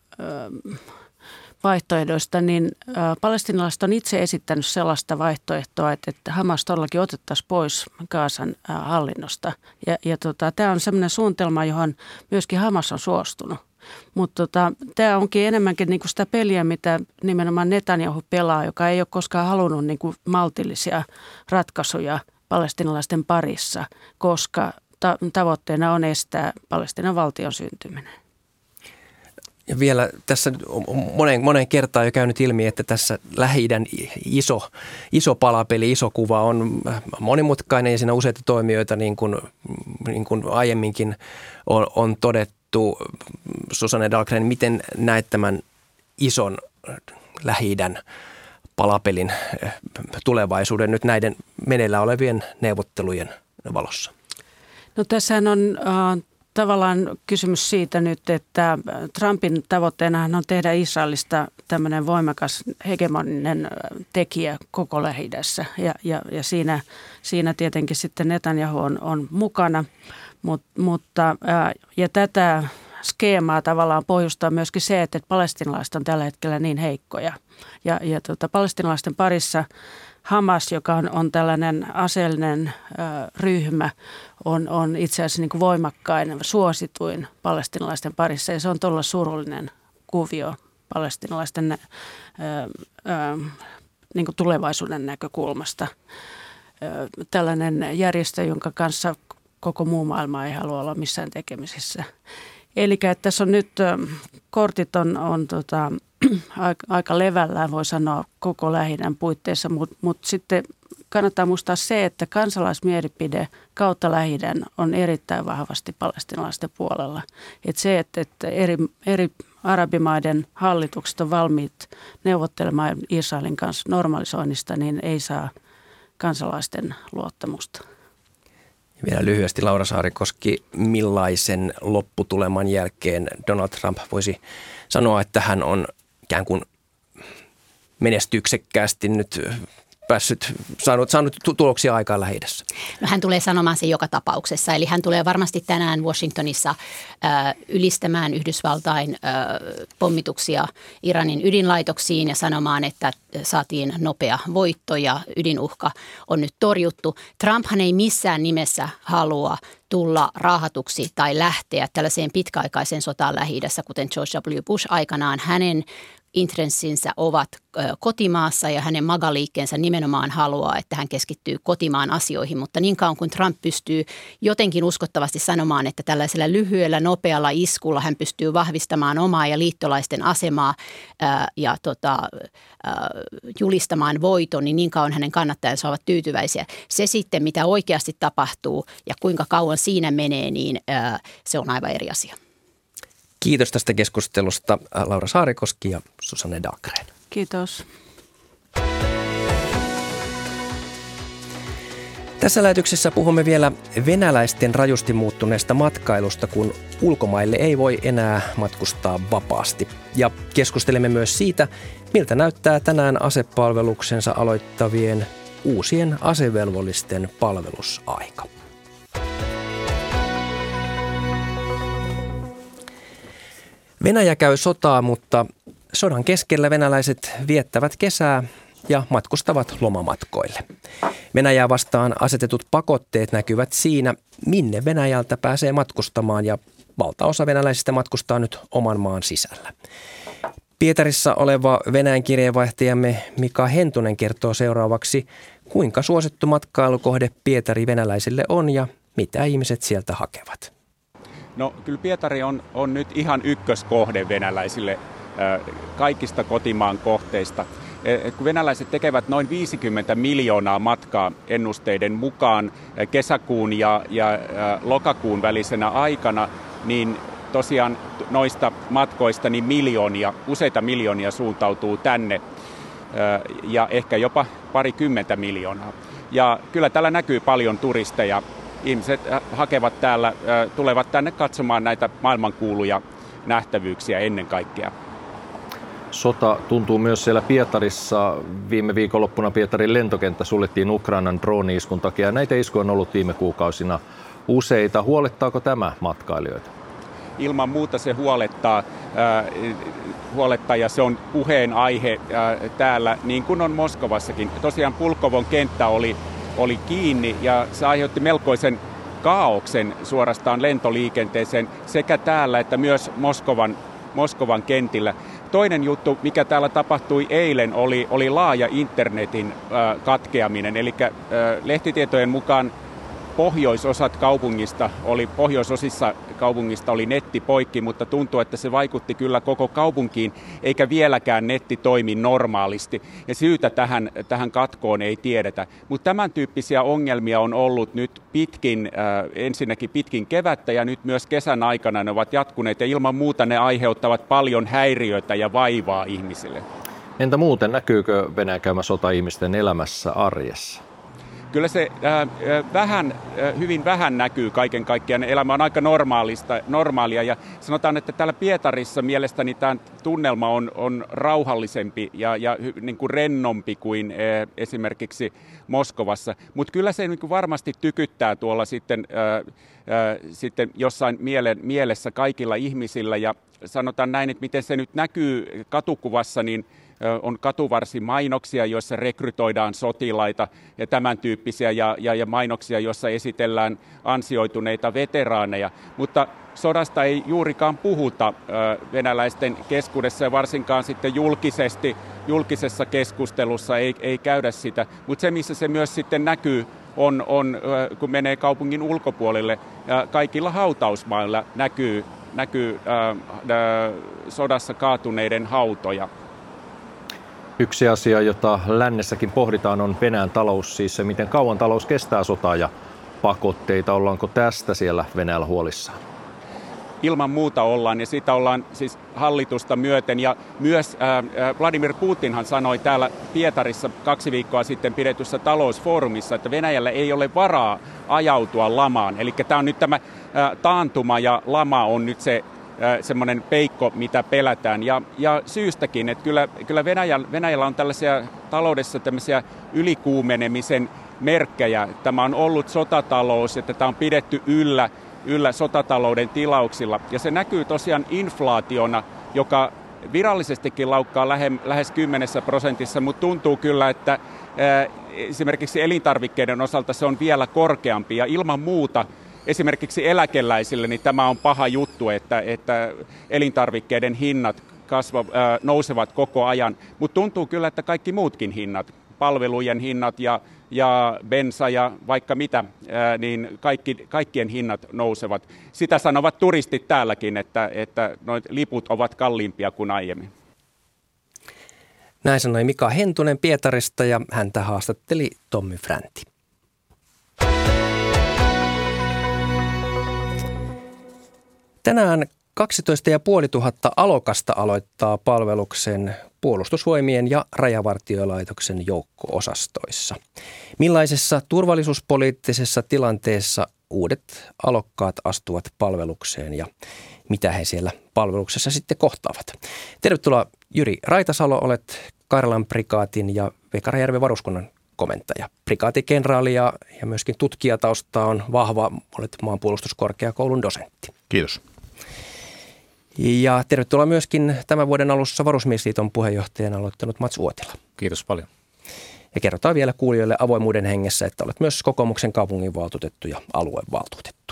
äh, vaihtoehdoista, niin ä, palestiinalaiset on itse esittänyt sellaista vaihtoehtoa, että, että Hamas todellakin otettaisiin pois Gazan ä, hallinnosta. Ja, ja tota, tämä on sellainen suunnitelma, johon myöskin Hamas on suostunut. Mutta tota, tämä onkin enemmänkin niinku sitä peliä, mitä nimenomaan Netanyahu pelaa, joka ei ole koskaan halunnut niinku maltillisia ratkaisuja palestiinalaisten parissa, koska ta- tavoitteena on estää Palestiinan valtion syntyminen. Ja vielä tässä monen, monen kertaan jo käynyt ilmi, että tässä Lähi-idän iso, iso palapeli, iso kuva on monimutkainen ja siinä on useita toimijoita, niin kuin, niin kuin aiemminkin on, on todettu. Susanne Dahlgren, miten näet tämän ison Lähi-idän palapelin tulevaisuuden nyt näiden meneillään olevien neuvottelujen valossa? No tässähän on äh, tavallaan kysymys siitä nyt, että Trumpin tavoitteenahan on tehdä Israelista tämmöinen voimakas hegemoninen tekijä koko Lähi-idässä. Ja, ja, ja siinä, siinä tietenkin sitten Netanyahu on, on mukana, Mut, mutta ää, ja tätä skeemaa tavallaan pohjustaa myöskin se, että palestiinalaiset on tällä hetkellä niin heikkoja. Ja, ja tuota, palestiinalaisten parissa Hamas, joka on, on tällainen aseellinen ö, ryhmä, on, on itse asiassa niin kuin voimakkain, suosituin palestiinalaisten parissa. Ja se on todella surullinen kuvio palestiinalaisten ö, ö, niin kuin tulevaisuuden näkökulmasta. Ö, tällainen järjestö, jonka kanssa koko muu maailma ei halua olla missään tekemisissä. Eli tässä on nyt, kortit on, on tota, aika levällään, voi sanoa, koko Lähi-idän puitteissa, mutta mut sitten kannattaa muistaa se, että kansalaismielipide kautta Lähi-idän on erittäin vahvasti palestiinalaisten puolella. Että se, että, että eri, eri arabimaiden hallitukset on valmiit neuvottelemaan Israelin kanssa normalisoinnista, niin ei saa kansalaisten luottamusta. Vielä lyhyesti Laura Saarikoski, millaisen lopputuleman jälkeen Donald Trump voisi sanoa, että hän on ikään kuin menestyksekkäästi nyt päässyt, saanut, saanut tuloksia aikaan Lähi-idässä? No hän tulee sanomaan sen joka tapauksessa, eli hän tulee varmasti tänään Washingtonissa äh, ylistämään Yhdysvaltain äh, pommituksia Iranin ydinlaitoksiin ja sanomaan, että saatiin nopea voitto ja ydinuhka on nyt torjuttu. Trumphan ei missään nimessä halua tulla raahatuksi tai lähteä tällaiseen pitkäaikaiseen sotaan Lähi-idässä, kuten George W. Bush aikanaan. Hänen intressinsä ovat kotimaassa ja hänen magaliikkeensä nimenomaan haluaa, että hän keskittyy kotimaan asioihin, mutta niin kauan kuin Trump pystyy jotenkin uskottavasti sanomaan, että tällaisella lyhyellä, nopealla iskulla hän pystyy vahvistamaan omaa ja liittolaisten asemaa ää, ja tota, ää, julistamaan voiton, niin niin kauan hänen kannattajansa ovat tyytyväisiä. Se sitten, mitä oikeasti tapahtuu ja kuinka kauan siinä menee, niin ää, se on aivan eri asia. Kiitos tästä keskustelusta Laura Saarikoski ja Susanne Dahlgren. Kiitos. Tässä lähetyksessä puhumme vielä venäläisten rajusti muuttuneesta matkailusta, kun ulkomaille ei voi enää matkustaa vapaasti. Ja keskustelemme myös siitä, miltä näyttää tänään asepalveluksensa aloittavien uusien asevelvollisten palvelusaika. Venäjä käy sotaa, mutta sodan keskellä venäläiset viettävät kesää ja matkustavat lomamatkoille. Venäjää vastaan asetetut pakotteet näkyvät siinä, minne Venäjältä pääsee matkustamaan, ja valtaosa venäläisistä matkustaa nyt oman maan sisällä. Pietarissa oleva Venäjän kirjeenvaihtajamme Mika Hentunen kertoo seuraavaksi, kuinka suosittu matkailukohde Pietari venäläisille on ja mitä ihmiset sieltä hakevat. No kyllä Pietari on, on nyt ihan ykköskohde venäläisille äh, kaikista kotimaan kohteista. Et kun venäläiset tekevät noin viisikymmentä miljoonaa matkaa ennusteiden mukaan kesäkuun ja, ja, ja lokakuun välisenä aikana, niin tosiaan noista matkoista niin miljoonia, useita miljoonia suuntautuu tänne ja ehkä jopa parikymmentä miljoonaa. Ja kyllä täällä näkyy paljon turisteja. Ihmiset hakevat täällä, tulevat tänne katsomaan näitä maailmankuuluja nähtävyyksiä ennen kaikkea. Sota tuntuu myös siellä Pietarissa. Viime viikonloppuna Pietarin lentokenttä suljettiin Ukrainan drooni-iskun takia. Näitä iskuja on ollut viime kuukausina useita. Huolettaako tämä matkailijoita? Ilman muuta se huolettaa, äh, huolettaa ja se on puheenaihe äh, täällä, niin kuin on Moskovassakin. Tosiaan Pulkovon kenttä oli, oli kiinni ja se aiheutti melkoisen kaaoksen suorastaan lentoliikenteeseen sekä täällä että myös Moskovan, Moskovan kentillä. Toinen juttu, mikä täällä tapahtui eilen, oli, oli laaja internetin äh, katkeaminen. Eli äh, lehtitietojen mukaan pohjoisosat kaupungista oli, pohjoisosissa kaupungista oli netti poikki, mutta tuntuu, että se vaikutti kyllä koko kaupunkiin, eikä vieläkään netti toimi normaalisti. Ja syytä tähän, tähän katkoon ei tiedetä. Mutta tämän tyyppisiä ongelmia on ollut nyt pitkin, äh, ensinnäkin pitkin kevättä ja nyt myös kesän aikana ne ovat jatkuneet. Ja ilman muuta ne aiheuttavat paljon häiriötä ja vaivaa ihmisille. Entä muuten, näkyykö Venäjän käymä sota ihmisten elämässä, arjessa? Kyllä se äh, vähän, äh, hyvin vähän näkyy kaiken kaikkiaan. Elämä on aika normaalista, normaalia ja sanotaan, että täällä Pietarissa mielestäni tämä tunnelma on, on rauhallisempi ja, ja niin kuin rennompi kuin äh, esimerkiksi Moskovassa. Mutta kyllä se niin kuin varmasti tykyttää tuolla sitten, äh, äh, sitten jossain miele, mielessä kaikilla ihmisillä ja sanotaan näin, että miten se nyt näkyy katukuvassa, niin on katuvarsimainoksia, joissa rekrytoidaan sotilaita ja tämän tyyppisiä ja, ja, ja mainoksia, joissa esitellään ansioituneita veteraaneja. Mutta sodasta ei juurikaan puhuta venäläisten keskuudessa ja varsinkaan sitten julkisesti, julkisessa keskustelussa ei, ei käydä sitä. Mutta se, missä se myös sitten näkyy, on, on kun menee kaupungin ulkopuolelle, kaikilla hautausmailla näkyy, näkyy ää, ää, sodassa kaatuneiden hautoja. Yksi asia, jota lännessäkin pohditaan, on Venäjän talous, siis se, miten kauan talous kestää sotaa ja pakotteita. Ollaanko tästä siellä Venäjällä huolissaan? Ilman muuta ollaan, ja sitä ollaan siis hallitusta myöten. Ja myös ää, Vladimir Putinhan sanoi täällä Pietarissa kaksi viikkoa sitten pidetyssä talousfoorumissa, että Venäjällä ei ole varaa ajautua lamaan. Eli tämä on nyt tämä ää, taantuma ja lama on nyt se semmoinen peikko, mitä pelätään. Ja, ja syystäkin, että kyllä, kyllä Venäjällä, Venäjällä on tällaisia taloudessa tämmöisiä ylikuumenemisen merkkejä. Tämä on ollut sotatalous, että tämä on pidetty yllä, yllä sotatalouden tilauksilla. Ja se näkyy tosiaan inflaationa, joka virallisestikin laukkaa lähe, lähes kymmenessä prosentissa, mutta tuntuu kyllä, että ää, esimerkiksi elintarvikkeiden osalta se on vielä korkeampi. Ja ilman muuta esimerkiksi eläkeläisille niin tämä on paha juttu, että, että elintarvikkeiden hinnat kasva, ää, nousevat koko ajan. Mutta tuntuu kyllä, että kaikki muutkin hinnat, palvelujen hinnat ja, ja bensa ja vaikka mitä, ää, niin kaikki, kaikkien hinnat nousevat. Sitä sanovat turistit täälläkin, että, että noit liput ovat kalliimpia kuin aiemmin. Näin sanoi Mika Hentunen Pietarista ja häntä haastatteli Tommy Fränti. Tänään kaksitoista tuhatta viisisataa alokasta aloittaa palveluksen Puolustusvoimien ja Rajavartiolaitoksen joukko-osastoissa. Millaisessa turvallisuuspoliittisessa tilanteessa uudet alokkaat astuvat palvelukseen ja mitä he siellä palveluksessa sitten kohtaavat? Tervetuloa Jyri Raitasalo, olet Karjalan prikaatin ja Vekarajärven varuskunnan komentaja. Prikaatikenraali ja, ja myöskin tutkijatausta on vahva, olet maanpuolustuskorkeakoulun dosentti. Kiitos. Ja tervetuloa myöskin tämän vuoden alussa Varusmiesliiton puheenjohtajana aloittanut Mats Uotila. Kiitos paljon. Ja kerrotaan vielä kuulijoille avoimuuden hengessä, että olet myös kokoomuksen kaupunginvaltuutettu ja aluevaltuutettu.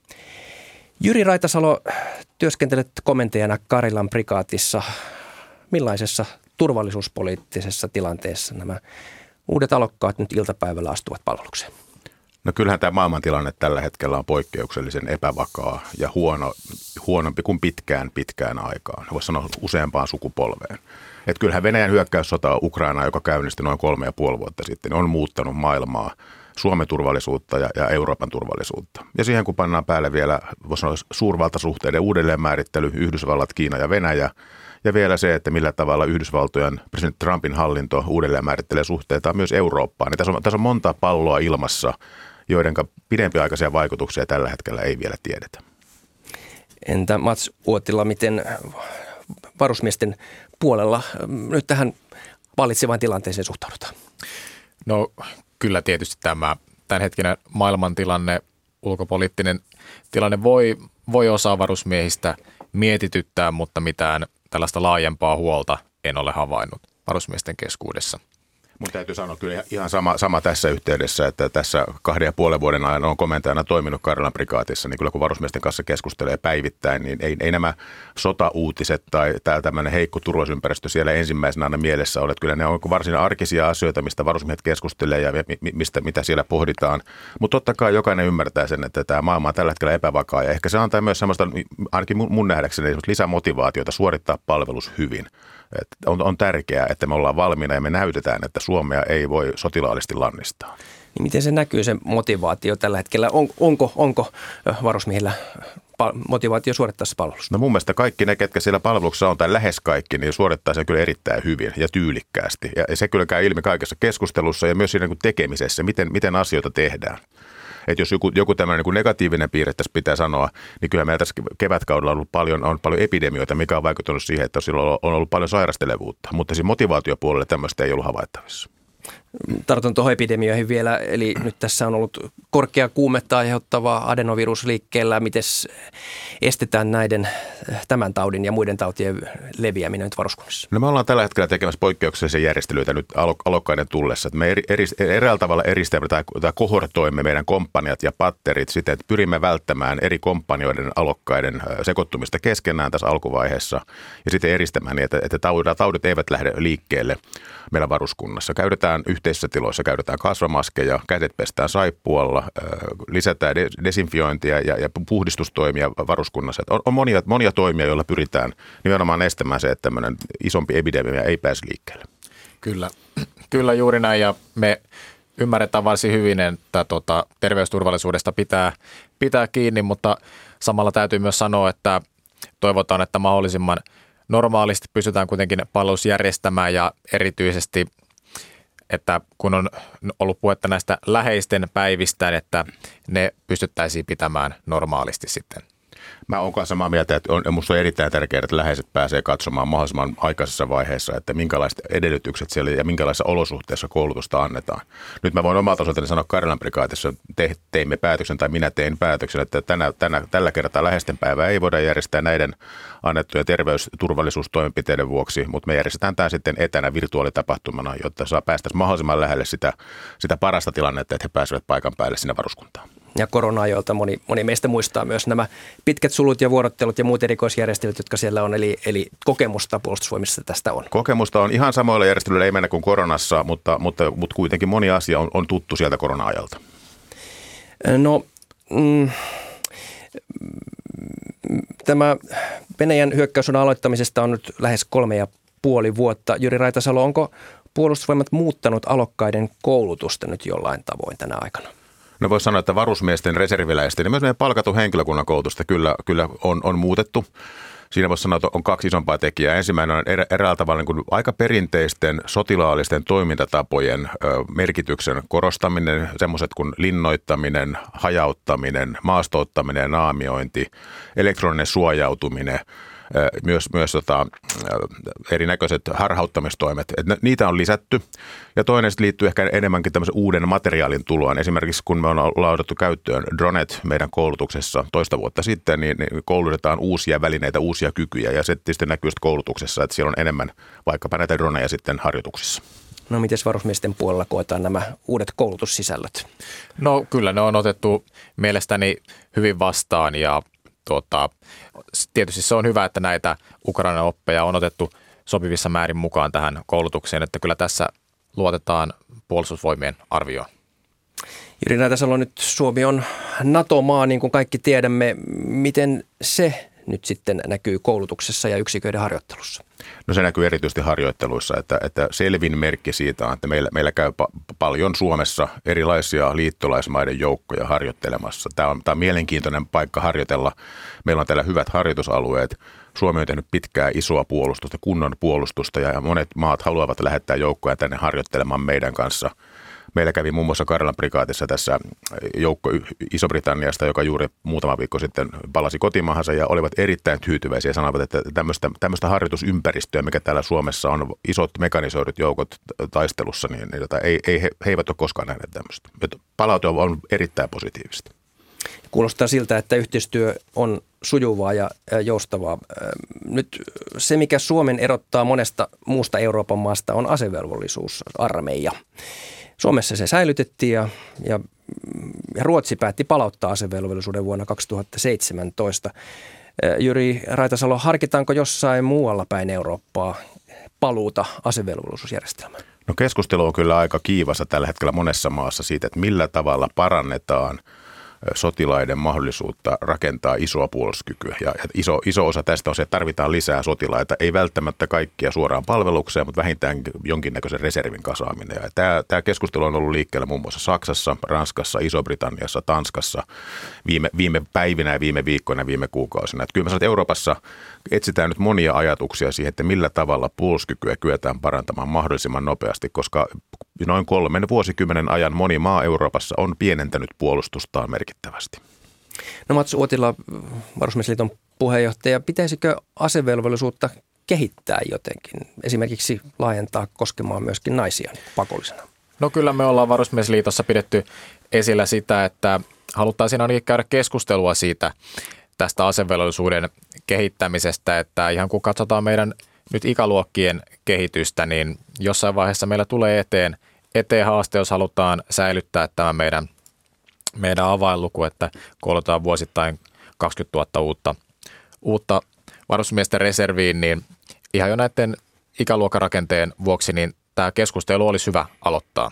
Jyri Raitasalo, työskentelet komentajana Karjalan prikaatissa. Millaisessa turvallisuuspoliittisessa tilanteessa nämä uudet alokkaat nyt iltapäivällä astuvat palvelukseen? No kyllähän tämä maailmantilanne tällä hetkellä on poikkeuksellisen epävakaa ja huono, huonompi kuin pitkään pitkään aikaan. Voisi sanoa useampaan sukupolveen. Että kyllähän Venäjän hyökkäyssota Ukrainaan, joka käynnistyi noin kolme ja puoli vuotta sitten, on muuttanut maailmaa, Suomen turvallisuutta ja, ja Euroopan turvallisuutta. Ja siihen kun pannaan päälle vielä, voisi sanoa suurvaltasuhteiden uudelleenmäärittely, Yhdysvallat, Kiina ja Venäjä, ja vielä se, että millä tavalla Yhdysvaltojen presidentti Trumpin hallinto uudelleen määrittelee suhteita myös Eurooppaan. Niin tässä, on, tässä on monta palloa ilmassa, joiden pidempiaikaisia vaikutuksia tällä hetkellä ei vielä tiedetä. Entä Mats Uotila, miten varusmiesten puolella nyt tähän vallitsevaan tilanteeseen suhtaudutaan? No kyllä tietysti tämä tämänhetkinen maailmantilanne, ulkopoliittinen tilanne voi, voi osaa varusmiehistä mietityttää, mutta mitään tällaista laajempaa huolta en ole havainnut varusmiesten keskuudessa. Mun täytyy sanoa kyllä ihan sama, sama tässä yhteydessä, että tässä kahden ja puolen vuoden ajan on komentajana toiminut Karjalan prikaatissa, niin kyllä kun varusmiesten kanssa keskustelee päivittäin, niin ei, ei nämä sotauutiset tai tämmöinen heikko turvallisuusympäristö siellä ensimmäisenä aina mielessä ole. Kyllä ne on varsin arkisia asioita, mistä varusmiehet keskustelee ja mistä, mitä siellä pohditaan. Mutta totta kai jokainen ymmärtää sen, että tämä maailma on tällä hetkellä epävakaa ja ehkä se antaa myös semmoista, ainakin mun nähdäkseni, lisämotivaatiota suorittaa palvelus hyvin. On, on tärkeää, että me ollaan valmiina ja me näytetään, että Suomea ei voi sotilaallisesti lannistaa. Niin miten se näkyy se motivaatio tällä hetkellä? On, onko, onko varusmiehillä motivaatio suorittaa se palvelus? No mun mielestä kaikki ne, ketkä siellä palveluksessa on, tai lähes kaikki, niin suorittaa sen kyllä erittäin hyvin ja tyylikkäästi. Ja se kyllä käy ilmi kaikessa keskustelussa ja myös siinä tekemisessä, miten, miten asioita tehdään. Että jos joku, joku tämmöinen niin negatiivinen piirre tässä pitää sanoa, niin kyllä meillä tässä kevätkaudella on ollut paljon, on paljon epidemioita, mikä on vaikuttanut siihen, että silloin on ollut paljon sairastelevuutta. Mutta siinä motivaatiopuolelle tämmöistä ei ollut havaittavissa. Tartun tuohon epidemioihin vielä, eli nyt tässä on ollut korkea kuumetta aiheuttava adenovirus liikkeellä. Miten estetään näiden tämän taudin ja muiden tautien leviäminen nyt varuskunnassa? No me ollaan tällä hetkellä tekemässä poikkeuksellisia järjestelyitä nyt alokkaiden tullessa. Me eri, eri, eräällä tavalla eristämme tai, tai kohortoimme meidän komppaniat ja patterit siten, että pyrimme välttämään eri komppanioiden alokkaiden sekoittumista keskenään tässä alkuvaiheessa ja sitten eristämään niin, että, että taudit, taudit eivät lähde liikkeelle meillä varuskunnassa. Käytetään yhteisissä tiloissa, käytetään kasvamaskeja, kädet pestään saippualla, lisätään desinfiointia ja, ja puhdistustoimia varuskunnassa. On, on monia, monia toimia, joilla pyritään nimenomaan estämään se, että tämmöinen isompi epidemia ei pääse liikkeelle. Kyllä, kyllä juuri näin ja me ymmärretään varsin hyvin, että tota, terveysturvallisuudesta pitää, pitää kiinni, mutta samalla täytyy myös sanoa, että toivotaan, että mahdollisimman normaalisti pystytään kuitenkin palvelus järjestämään ja erityisesti, että kun on ollut puhetta näistä läheisten päivistä, että ne pystyttäisiin pitämään normaalisti sitten. Mä oon kanssa samaa mieltä, että on, musta on erittäin tärkeää, että läheiset pääsee katsomaan mahdollisimman aikaisessa vaiheessa, että minkälaiset edellytykset siellä ja minkälaisissa olosuhteissa koulutusta annetaan. Nyt mä voin omalta osaltani sanoa Karjalan prikaatissa, te, teimme päätöksen tai minä tein päätöksen, että tänä, tänä, tällä kertaa läheisten päivää ei voida järjestää näiden annettuja terveysturvallisuustoimenpiteiden vuoksi, mutta me järjestetään tämä sitten etänä virtuaalitapahtumana, jotta saa päästä mahdollisimman lähelle sitä, sitä parasta tilannetta, että he pääsevät paikan päälle sinne varuskuntaan. Ja korona-ajoilta moni, moni meistä muistaa myös nämä pitkät sulut ja vuorottelut ja muut erikoisjärjestelyt, jotka siellä on. Eli, eli kokemusta puolustusvoimissa tästä on. Kokemusta on ihan samoilla järjestelyillä, ei mennä kuin koronassa, mutta, mutta, mutta kuitenkin moni asia on, on tuttu sieltä korona-ajalta. No, mm, tämä Venäjän hyökkäyssodan aloittamisesta on nyt lähes kolme ja puoli vuotta. Jyri Raitasalo, onko Puolustusvoimat muuttanut alokkaiden koulutusta nyt jollain tavoin tänä aikana? No voisi sanoa, että varusmiesten, reserviläisten ja myös meidän palkatun henkilökunnan koulutusta kyllä, kyllä on, on muutettu. Siinä voisi sanoa, että on kaksi isompaa tekijää. Ensimmäinen on erä, eräällä tavalla niin kuin aika perinteisten sotilaallisten toimintatapojen ö, merkityksen korostaminen, semmoiset kuin linnoittaminen, hajauttaminen, maastouttaminen, naamiointi, elektroninen suojautuminen, ö, myös, myös tota, erinäköiset harhauttamistoimet. Et niitä on lisätty. Ja toinen liittyy ehkä enemmänkin tämmöisen uuden materiaalin tuloon. Esimerkiksi kun me on laudattu käyttöön dronet meidän koulutuksessa toista vuotta sitten, niin, niin koulutetaan uusia välineitä, uusia kykyjä. Ja se tietysti näkyy koulutuksessa, että siellä on enemmän vaikkapa näitä droneja sitten harjoituksissa. No miten varusmiesten puolella koetaan nämä uudet koulutussisällöt? No kyllä ne on otettu mielestäni hyvin vastaan ja tuota, tietysti se on hyvä, että näitä Ukrainan oppeja on otettu sopivissa määrin mukaan tähän koulutukseen, että kyllä tässä luotetaan puolustusvoimien arvioon. Jyri Raitasalo, nyt Suomi on NATO-maa, niin kuin kaikki tiedämme. Miten se nyt sitten näkyy koulutuksessa ja yksiköiden harjoittelussa? No se näkyy erityisesti harjoitteluissa, että, että selvin merkki siitä on, että meillä, meillä käy pa- paljon Suomessa erilaisia liittolaismaiden joukkoja harjoittelemassa. Tämä on, tämä on mielenkiintoinen paikka harjoitella. Meillä on täällä hyvät harjoitusalueet. Suomi on tehnyt pitkää isoa puolustusta, kunnon puolustusta ja monet maat haluavat lähettää joukkoja tänne harjoittelemaan meidän kanssa. Meillä kävi muun muassa Karjalan prikaatissa tässä joukko Iso-Britanniasta, joka juuri muutama viikko sitten palasi kotimaahansa ja olivat erittäin tyytyväisiä ja sanoivat, että tämmöistä, tämmöistä harjoitusympäristöä, mikä täällä Suomessa on, isot mekanisoidut joukot taistelussa, niin, niin ei, ei, he, he eivät ole koskaan nähneet tämmöistä. Palaute on erittäin positiivista. Kuulostaa siltä, että yhteistyö on sujuvaa ja joustavaa. Nyt se, mikä Suomen erottaa monesta muusta Euroopan maasta, on asevelvollisuus, armeija. Suomessa se säilytettiin ja, ja, ja Ruotsi päätti palauttaa asevelvollisuuden vuonna kaksituhattaseitsemäntoista. Jyri Raitasalo, harkitaanko jossain muualla päin Eurooppaa paluuta asevelvollisuusjärjestelmään? No keskustelu on kyllä aika kiivassa tällä hetkellä monessa maassa siitä, että millä tavalla parannetaan sotilaiden mahdollisuutta rakentaa isoa puolustuskykyä. Ja iso, iso osa tästä on se, että tarvitaan lisää sotilaita. Ei välttämättä kaikkia suoraan palvelukseen, mutta vähintään jonkinnäköisen reservin kasaaminen. Ja tämä, tämä keskustelu on ollut liikkeellä muun muassa Saksassa, Ranskassa, Iso-Britanniassa, Tanskassa viime, viime päivinä ja viime viikkoina ja viime kuukausina. Että kyllä mä sanon, että Euroopassa etsitään nyt monia ajatuksia siihen, että millä tavalla puolustuskykyä kyetään parantamaan mahdollisimman nopeasti, koska noin kolmen vuosikymmenen ajan moni maa Euroopassa on pienentänyt puolustustaan merkittävästi. No Mats Uotila, Varusmiesliiton puheenjohtaja, pitäisikö asevelvollisuutta kehittää jotenkin? Esimerkiksi laajentaa koskemaan myöskin naisia pakollisena? No kyllä me ollaan Varusmiesliitossa pidetty esillä sitä, että haluttaisiin ainakin käydä keskustelua siitä tästä asevelvollisuuden kehittämisestä, että ihan kun katsotaan meidän nyt ikäluokkien kehitystä, niin jossain vaiheessa meillä tulee eteen, eteen haaste, jos halutaan säilyttää tämä meidän, meidän avainluku, että koulutetaan vuosittain kaksikymmentätuhatta uutta, uutta varusmiesten reserviin, niin ihan jo näiden ikäluokkarakenteen vuoksi, niin tämä keskustelu olisi hyvä aloittaa.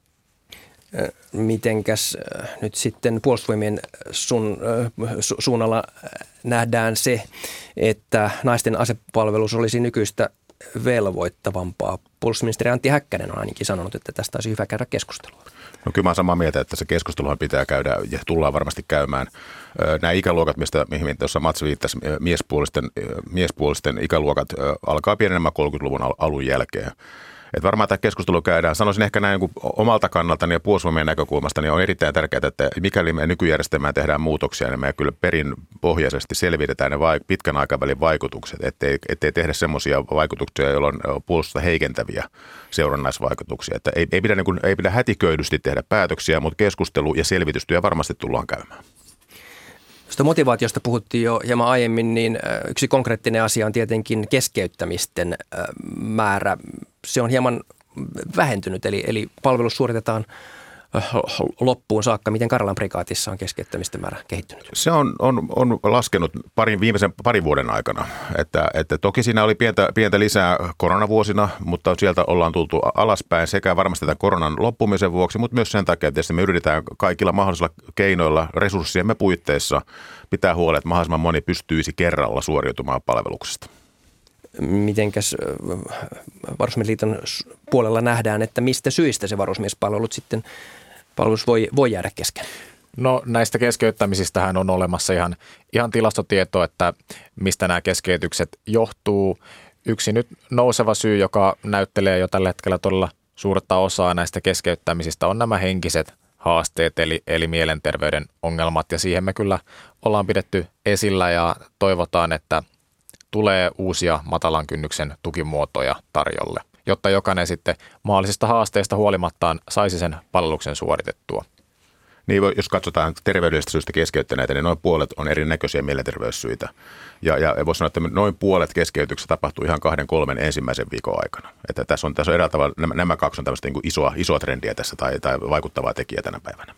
Mitenkäs nyt sitten Puolustusvoimien sun, su, suunnalla nähdään se, että naisten asepalvelus olisi nykyistä velvoittavampaa? Puolustusministeri Antti Häkkänen on ainakin sanonut, että tästä olisi hyvä käydä keskustelua. No kyllä mä olen samaa mieltä, että se keskusteluhan pitää käydä ja tullaan varmasti käymään. Nämä ikäluokat, mistä, mihin tuossa Mats viittasi, miespuolisten, miespuolisten ikäluokat alkaa pienenemään kolmekymmentäluvun alun jälkeen. Että varmaan tämä keskustelu käydään. Sanoisin ehkä näin omalta kannaltani ja Puolustusvoimien näkökulmasta, niin on erittäin tärkeää, että mikäli me nykyjärjestelmään tehdään muutoksia, niin me kyllä perinpohjaisesti selvitetään ne vaik- pitkän aikavälin vaikutukset, ettei, ettei tehdä semmoisia vaikutuksia, joilla on puolustusta heikentäviä seurannaisvaikutuksia. Että ei, ei, pidä, niin kuin, ei pidä hätiköidysti tehdä päätöksiä, mutta keskustelu ja selvitystyö varmasti tullaan käymään. Tuosta motivaatiosta puhuttiin jo hieman aiemmin, niin yksi konkreettinen asia on tietenkin keskeyttämisten määrä. Se on hieman vähentynyt, eli, eli palvelus suoritetaan loppuun saakka. Miten Karjalan prikaatissa on keskeyttämisten määrä kehittynyt? Se on, on, on laskenut parin, viimeisen parin vuoden aikana. Että, että toki siinä oli pientä, pientä lisää koronavuosina, mutta sieltä ollaan tultu alaspäin sekä varmasti tämän koronan loppumisen vuoksi, mutta myös sen takia, että me yritetään kaikilla mahdollisilla keinoilla resurssiemme puitteissa pitää huolta, että mahdollisimman moni pystyisi kerralla suoriutumaan palveluksesta. mitenkäs Varusmiesliiton puolella nähdään, että mistä syistä se varusmiespalvelut sitten palvelus voi, voi jäädä kesken? No näistä keskeyttämisistähän on olemassa ihan, ihan tilastotieto, että mistä nämä keskeytykset johtuu. Yksi nyt nouseva syy, joka näyttelee jo tällä hetkellä todella suurta osaa näistä keskeyttämisistä, on nämä henkiset haasteet eli, eli mielenterveyden ongelmat. Ja siihen me kyllä ollaan pidetty esillä ja toivotaan, että tulee uusia matalan kynnyksen tukimuotoja tarjolle, jotta jokainen sitten mahdollisista haasteista huolimattaan saisi sen palveluksen suoritettua. Niin, jos katsotaan terveydellisistä syistä keskeyttäneitä, niin noin puolet on erinäköisiä mielenterveyssyitä. Ja, ja voisi sanoa, että noin puolet keskeytyksistä tapahtuu ihan kahden, kolmen ensimmäisen viikon aikana. Että tässä on, tässä on eräällä tavalla, nämä, nämä kaksi on tämmöistä niin kuin isoa, isoa trendiä tässä tai, tai vaikuttavaa tekijää tänä päivänä.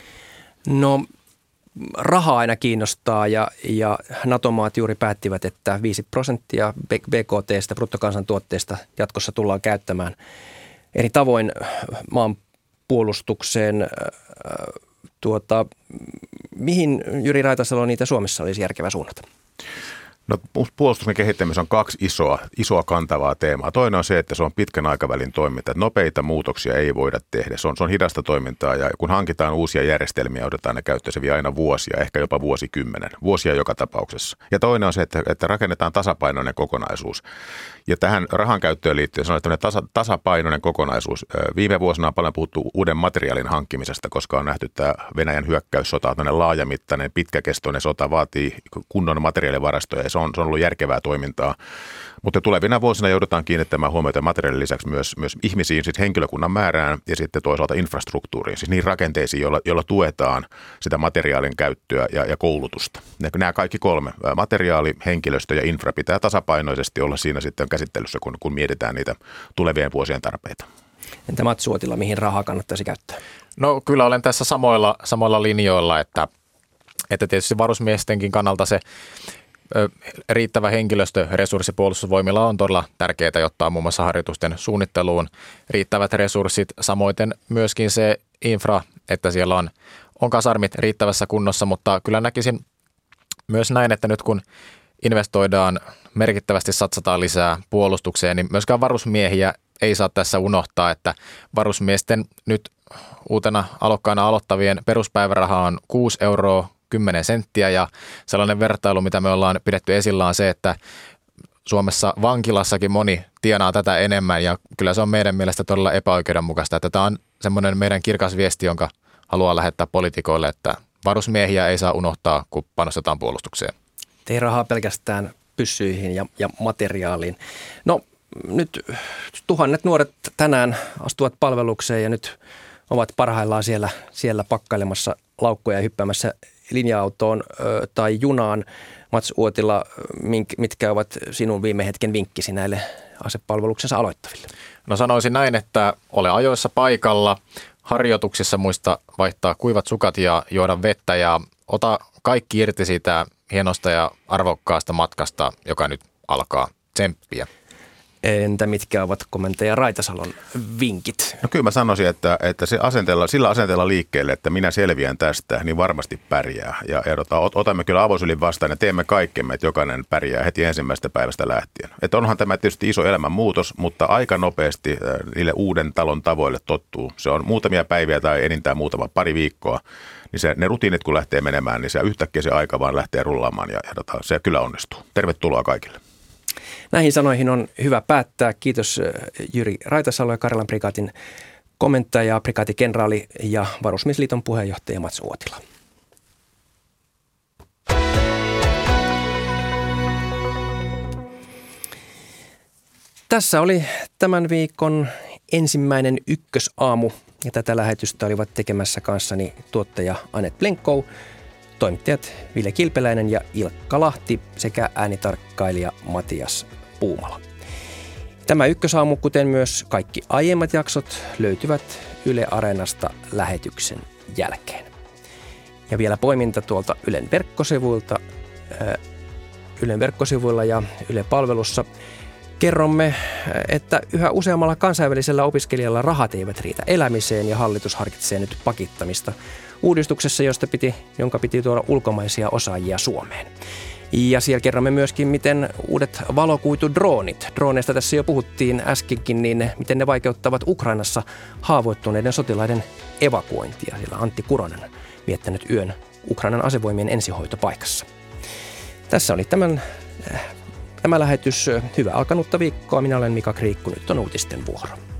No raha aina kiinnostaa ja, ja NATO-maat juuri päättivät, että viisi prosenttia B K T:stä, bruttokansantuotteesta jatkossa tullaan käyttämään eri tavoin maan puolustukseen. Tuota, mihin Jyri Raitasalo niitä Suomessa olisi järkevä suunnata? No, puolustuksen kehittämisessä on kaksi isoa, isoa kantavaa teemaa. Toinen on se, että se on pitkän aikavälin toiminta. Nopeita muutoksia ei voida tehdä. Se on, se on hidasta toimintaa ja kun hankitaan uusia järjestelmiä, otetaan ne käyttöön, se vie aina vuosia, ehkä jopa vuosikymmenen. Vuosia joka tapauksessa. Ja toinen on se, että, että rakennetaan tasapainoinen kokonaisuus. Ja tähän rahan käyttöön liittyen se on että tasa, tasapainoinen kokonaisuus. Viime vuosina on paljon puhuttu uuden materiaalin hankkimisesta, koska on nähty, että Venäjän hyökkäyssota on laajamittainen, pitkäkestoinen sota, vaatii kunnon materiaalivarastoja ja se on, se on ollut järkevää toimintaa. Mutta tulevina vuosina joudutaan kiinnittämään huomiota materiaalin lisäksi myös, myös ihmisiin, siis henkilökunnan määrään ja sitten toisaalta infrastruktuuriin, siis niihin rakenteisiin, joilla, joilla tuetaan sitä materiaalin käyttöä ja, ja koulutusta. Nämä kaikki kolme, materiaali, henkilöstö ja infra, pitää tasapainoisesti olla siinä sitten käsittelyssä, kun, kun mietitään niitä tulevien vuosien tarpeita. Entä Mats Uotila, mihin rahaa kannattaisi käyttää? No kyllä olen tässä samoilla, samoilla linjoilla, että, että tietysti varusmiestenkin kannalta se riittävä henkilöstöresurssi puolustusvoimilla on todella tärkeää, jotta muun muassa harjoitusten suunnitteluun riittävät resurssit, samoin myöskin se infra, että siellä on, on kasarmit riittävässä kunnossa, mutta kyllä näkisin myös näin, että nyt kun investoidaan, merkittävästi satsataan lisää puolustukseen, niin myöskään varusmiehiä ei saa tässä unohtaa, että varusmiesten nyt uutena alokkaana aloittavien peruspäiväraha on kuusi euroa kymmenen senttiä ja sellainen vertailu, mitä me ollaan pidetty esillä on se, että Suomessa vankilassakin moni tienaa tätä enemmän ja kyllä se on meidän mielestä todella epäoikeudenmukaista, että tämä on semmoinen meidän kirkas viesti, jonka haluaa lähettää poliitikoille, että varusmiehiä ei saa unohtaa, kun panostetaan puolustukseen. Ei rahaa pelkästään pyssyihin ja, ja materiaaliin. No nyt tuhannet nuoret tänään astuvat palvelukseen ja nyt ovat parhaillaan siellä, siellä pakkailemassa laukkuja ja hyppäämässä linja-autoon ö, tai junaan. Mats Uotila, mitkä ovat sinun viime hetken vinkkisi näille asepalveluksensa aloittaville? No sanoisin näin, että ole ajoissa paikalla, harjoituksissa muista vaihtaa kuivat sukat ja juoda vettä ja ota kaikki irti siitä hienosta ja arvokkaasta matkasta, joka nyt alkaa. Tsemppiä. Entä mitkä ovat komentaja Raitasalon vinkit? No kyllä mä sanoisin, että, että se asenteella, sillä asenteella liikkeelle, että minä selviän tästä, niin varmasti pärjää. Ja, ja otamme kyllä avosylin vastaan ja teemme kaikkemme, että jokainen pärjää heti ensimmäisestä päivästä lähtien. Että onhan tämä tietysti iso elämänmuutos, mutta aika nopeasti niille uuden talon tavoille tottuu. Se on muutamia päiviä tai enintään muutama pari viikkoa. Niin se, ne rutiinit kun lähtee menemään, niin se yhtäkkiä se aika vaan lähtee rullaamaan ja, ja se kyllä onnistuu. Tervetuloa kaikille. Näihin sanoihin on hyvä päättää. Kiitos Jyri Raitasalo ja Karjalan prikaatin komentaja, prikaatikenraali ja Varusmiesliiton puheenjohtaja Mats Uotila. Tässä oli tämän viikon ensimmäinen ykkösaamu ja tätä lähetystä olivat tekemässä kanssani tuottaja Anette Blenkow, toimittajat Ville Kilpeläinen ja Ilkka Lahti sekä äänitarkkailija Matias Puumala. Tämä ykkösaamu, kuten myös kaikki aiemmat jaksot, löytyvät Yle Areenasta lähetyksen jälkeen. Ja vielä poiminta tuolta Ylen verkkosivuilta, Ylen verkkosivuilla ja Yle Palvelussa. Kerromme, että yhä useammalla kansainvälisellä opiskelijalla rahat eivät riitä elämiseen ja hallitus harkitsee nyt pakittamista uudistuksessa, josta piti, jonka piti tuoda ulkomaisia osaajia Suomeen. Ja siellä kerromme myöskin, miten uudet valokuitudroonit, drooneista tässä jo puhuttiin äskenkin, niin miten ne vaikeuttavat Ukrainassa haavoittuneiden sotilaiden evakuointia. Siellä Antti Kuronen viettänyt yön Ukrainan asevoimien ensihoitopaikassa. Tässä oli tämän, tämä lähetys. Hyvää alkanutta viikkoa. Minä olen Mika Kriikku. Nyt on uutisten vuoro.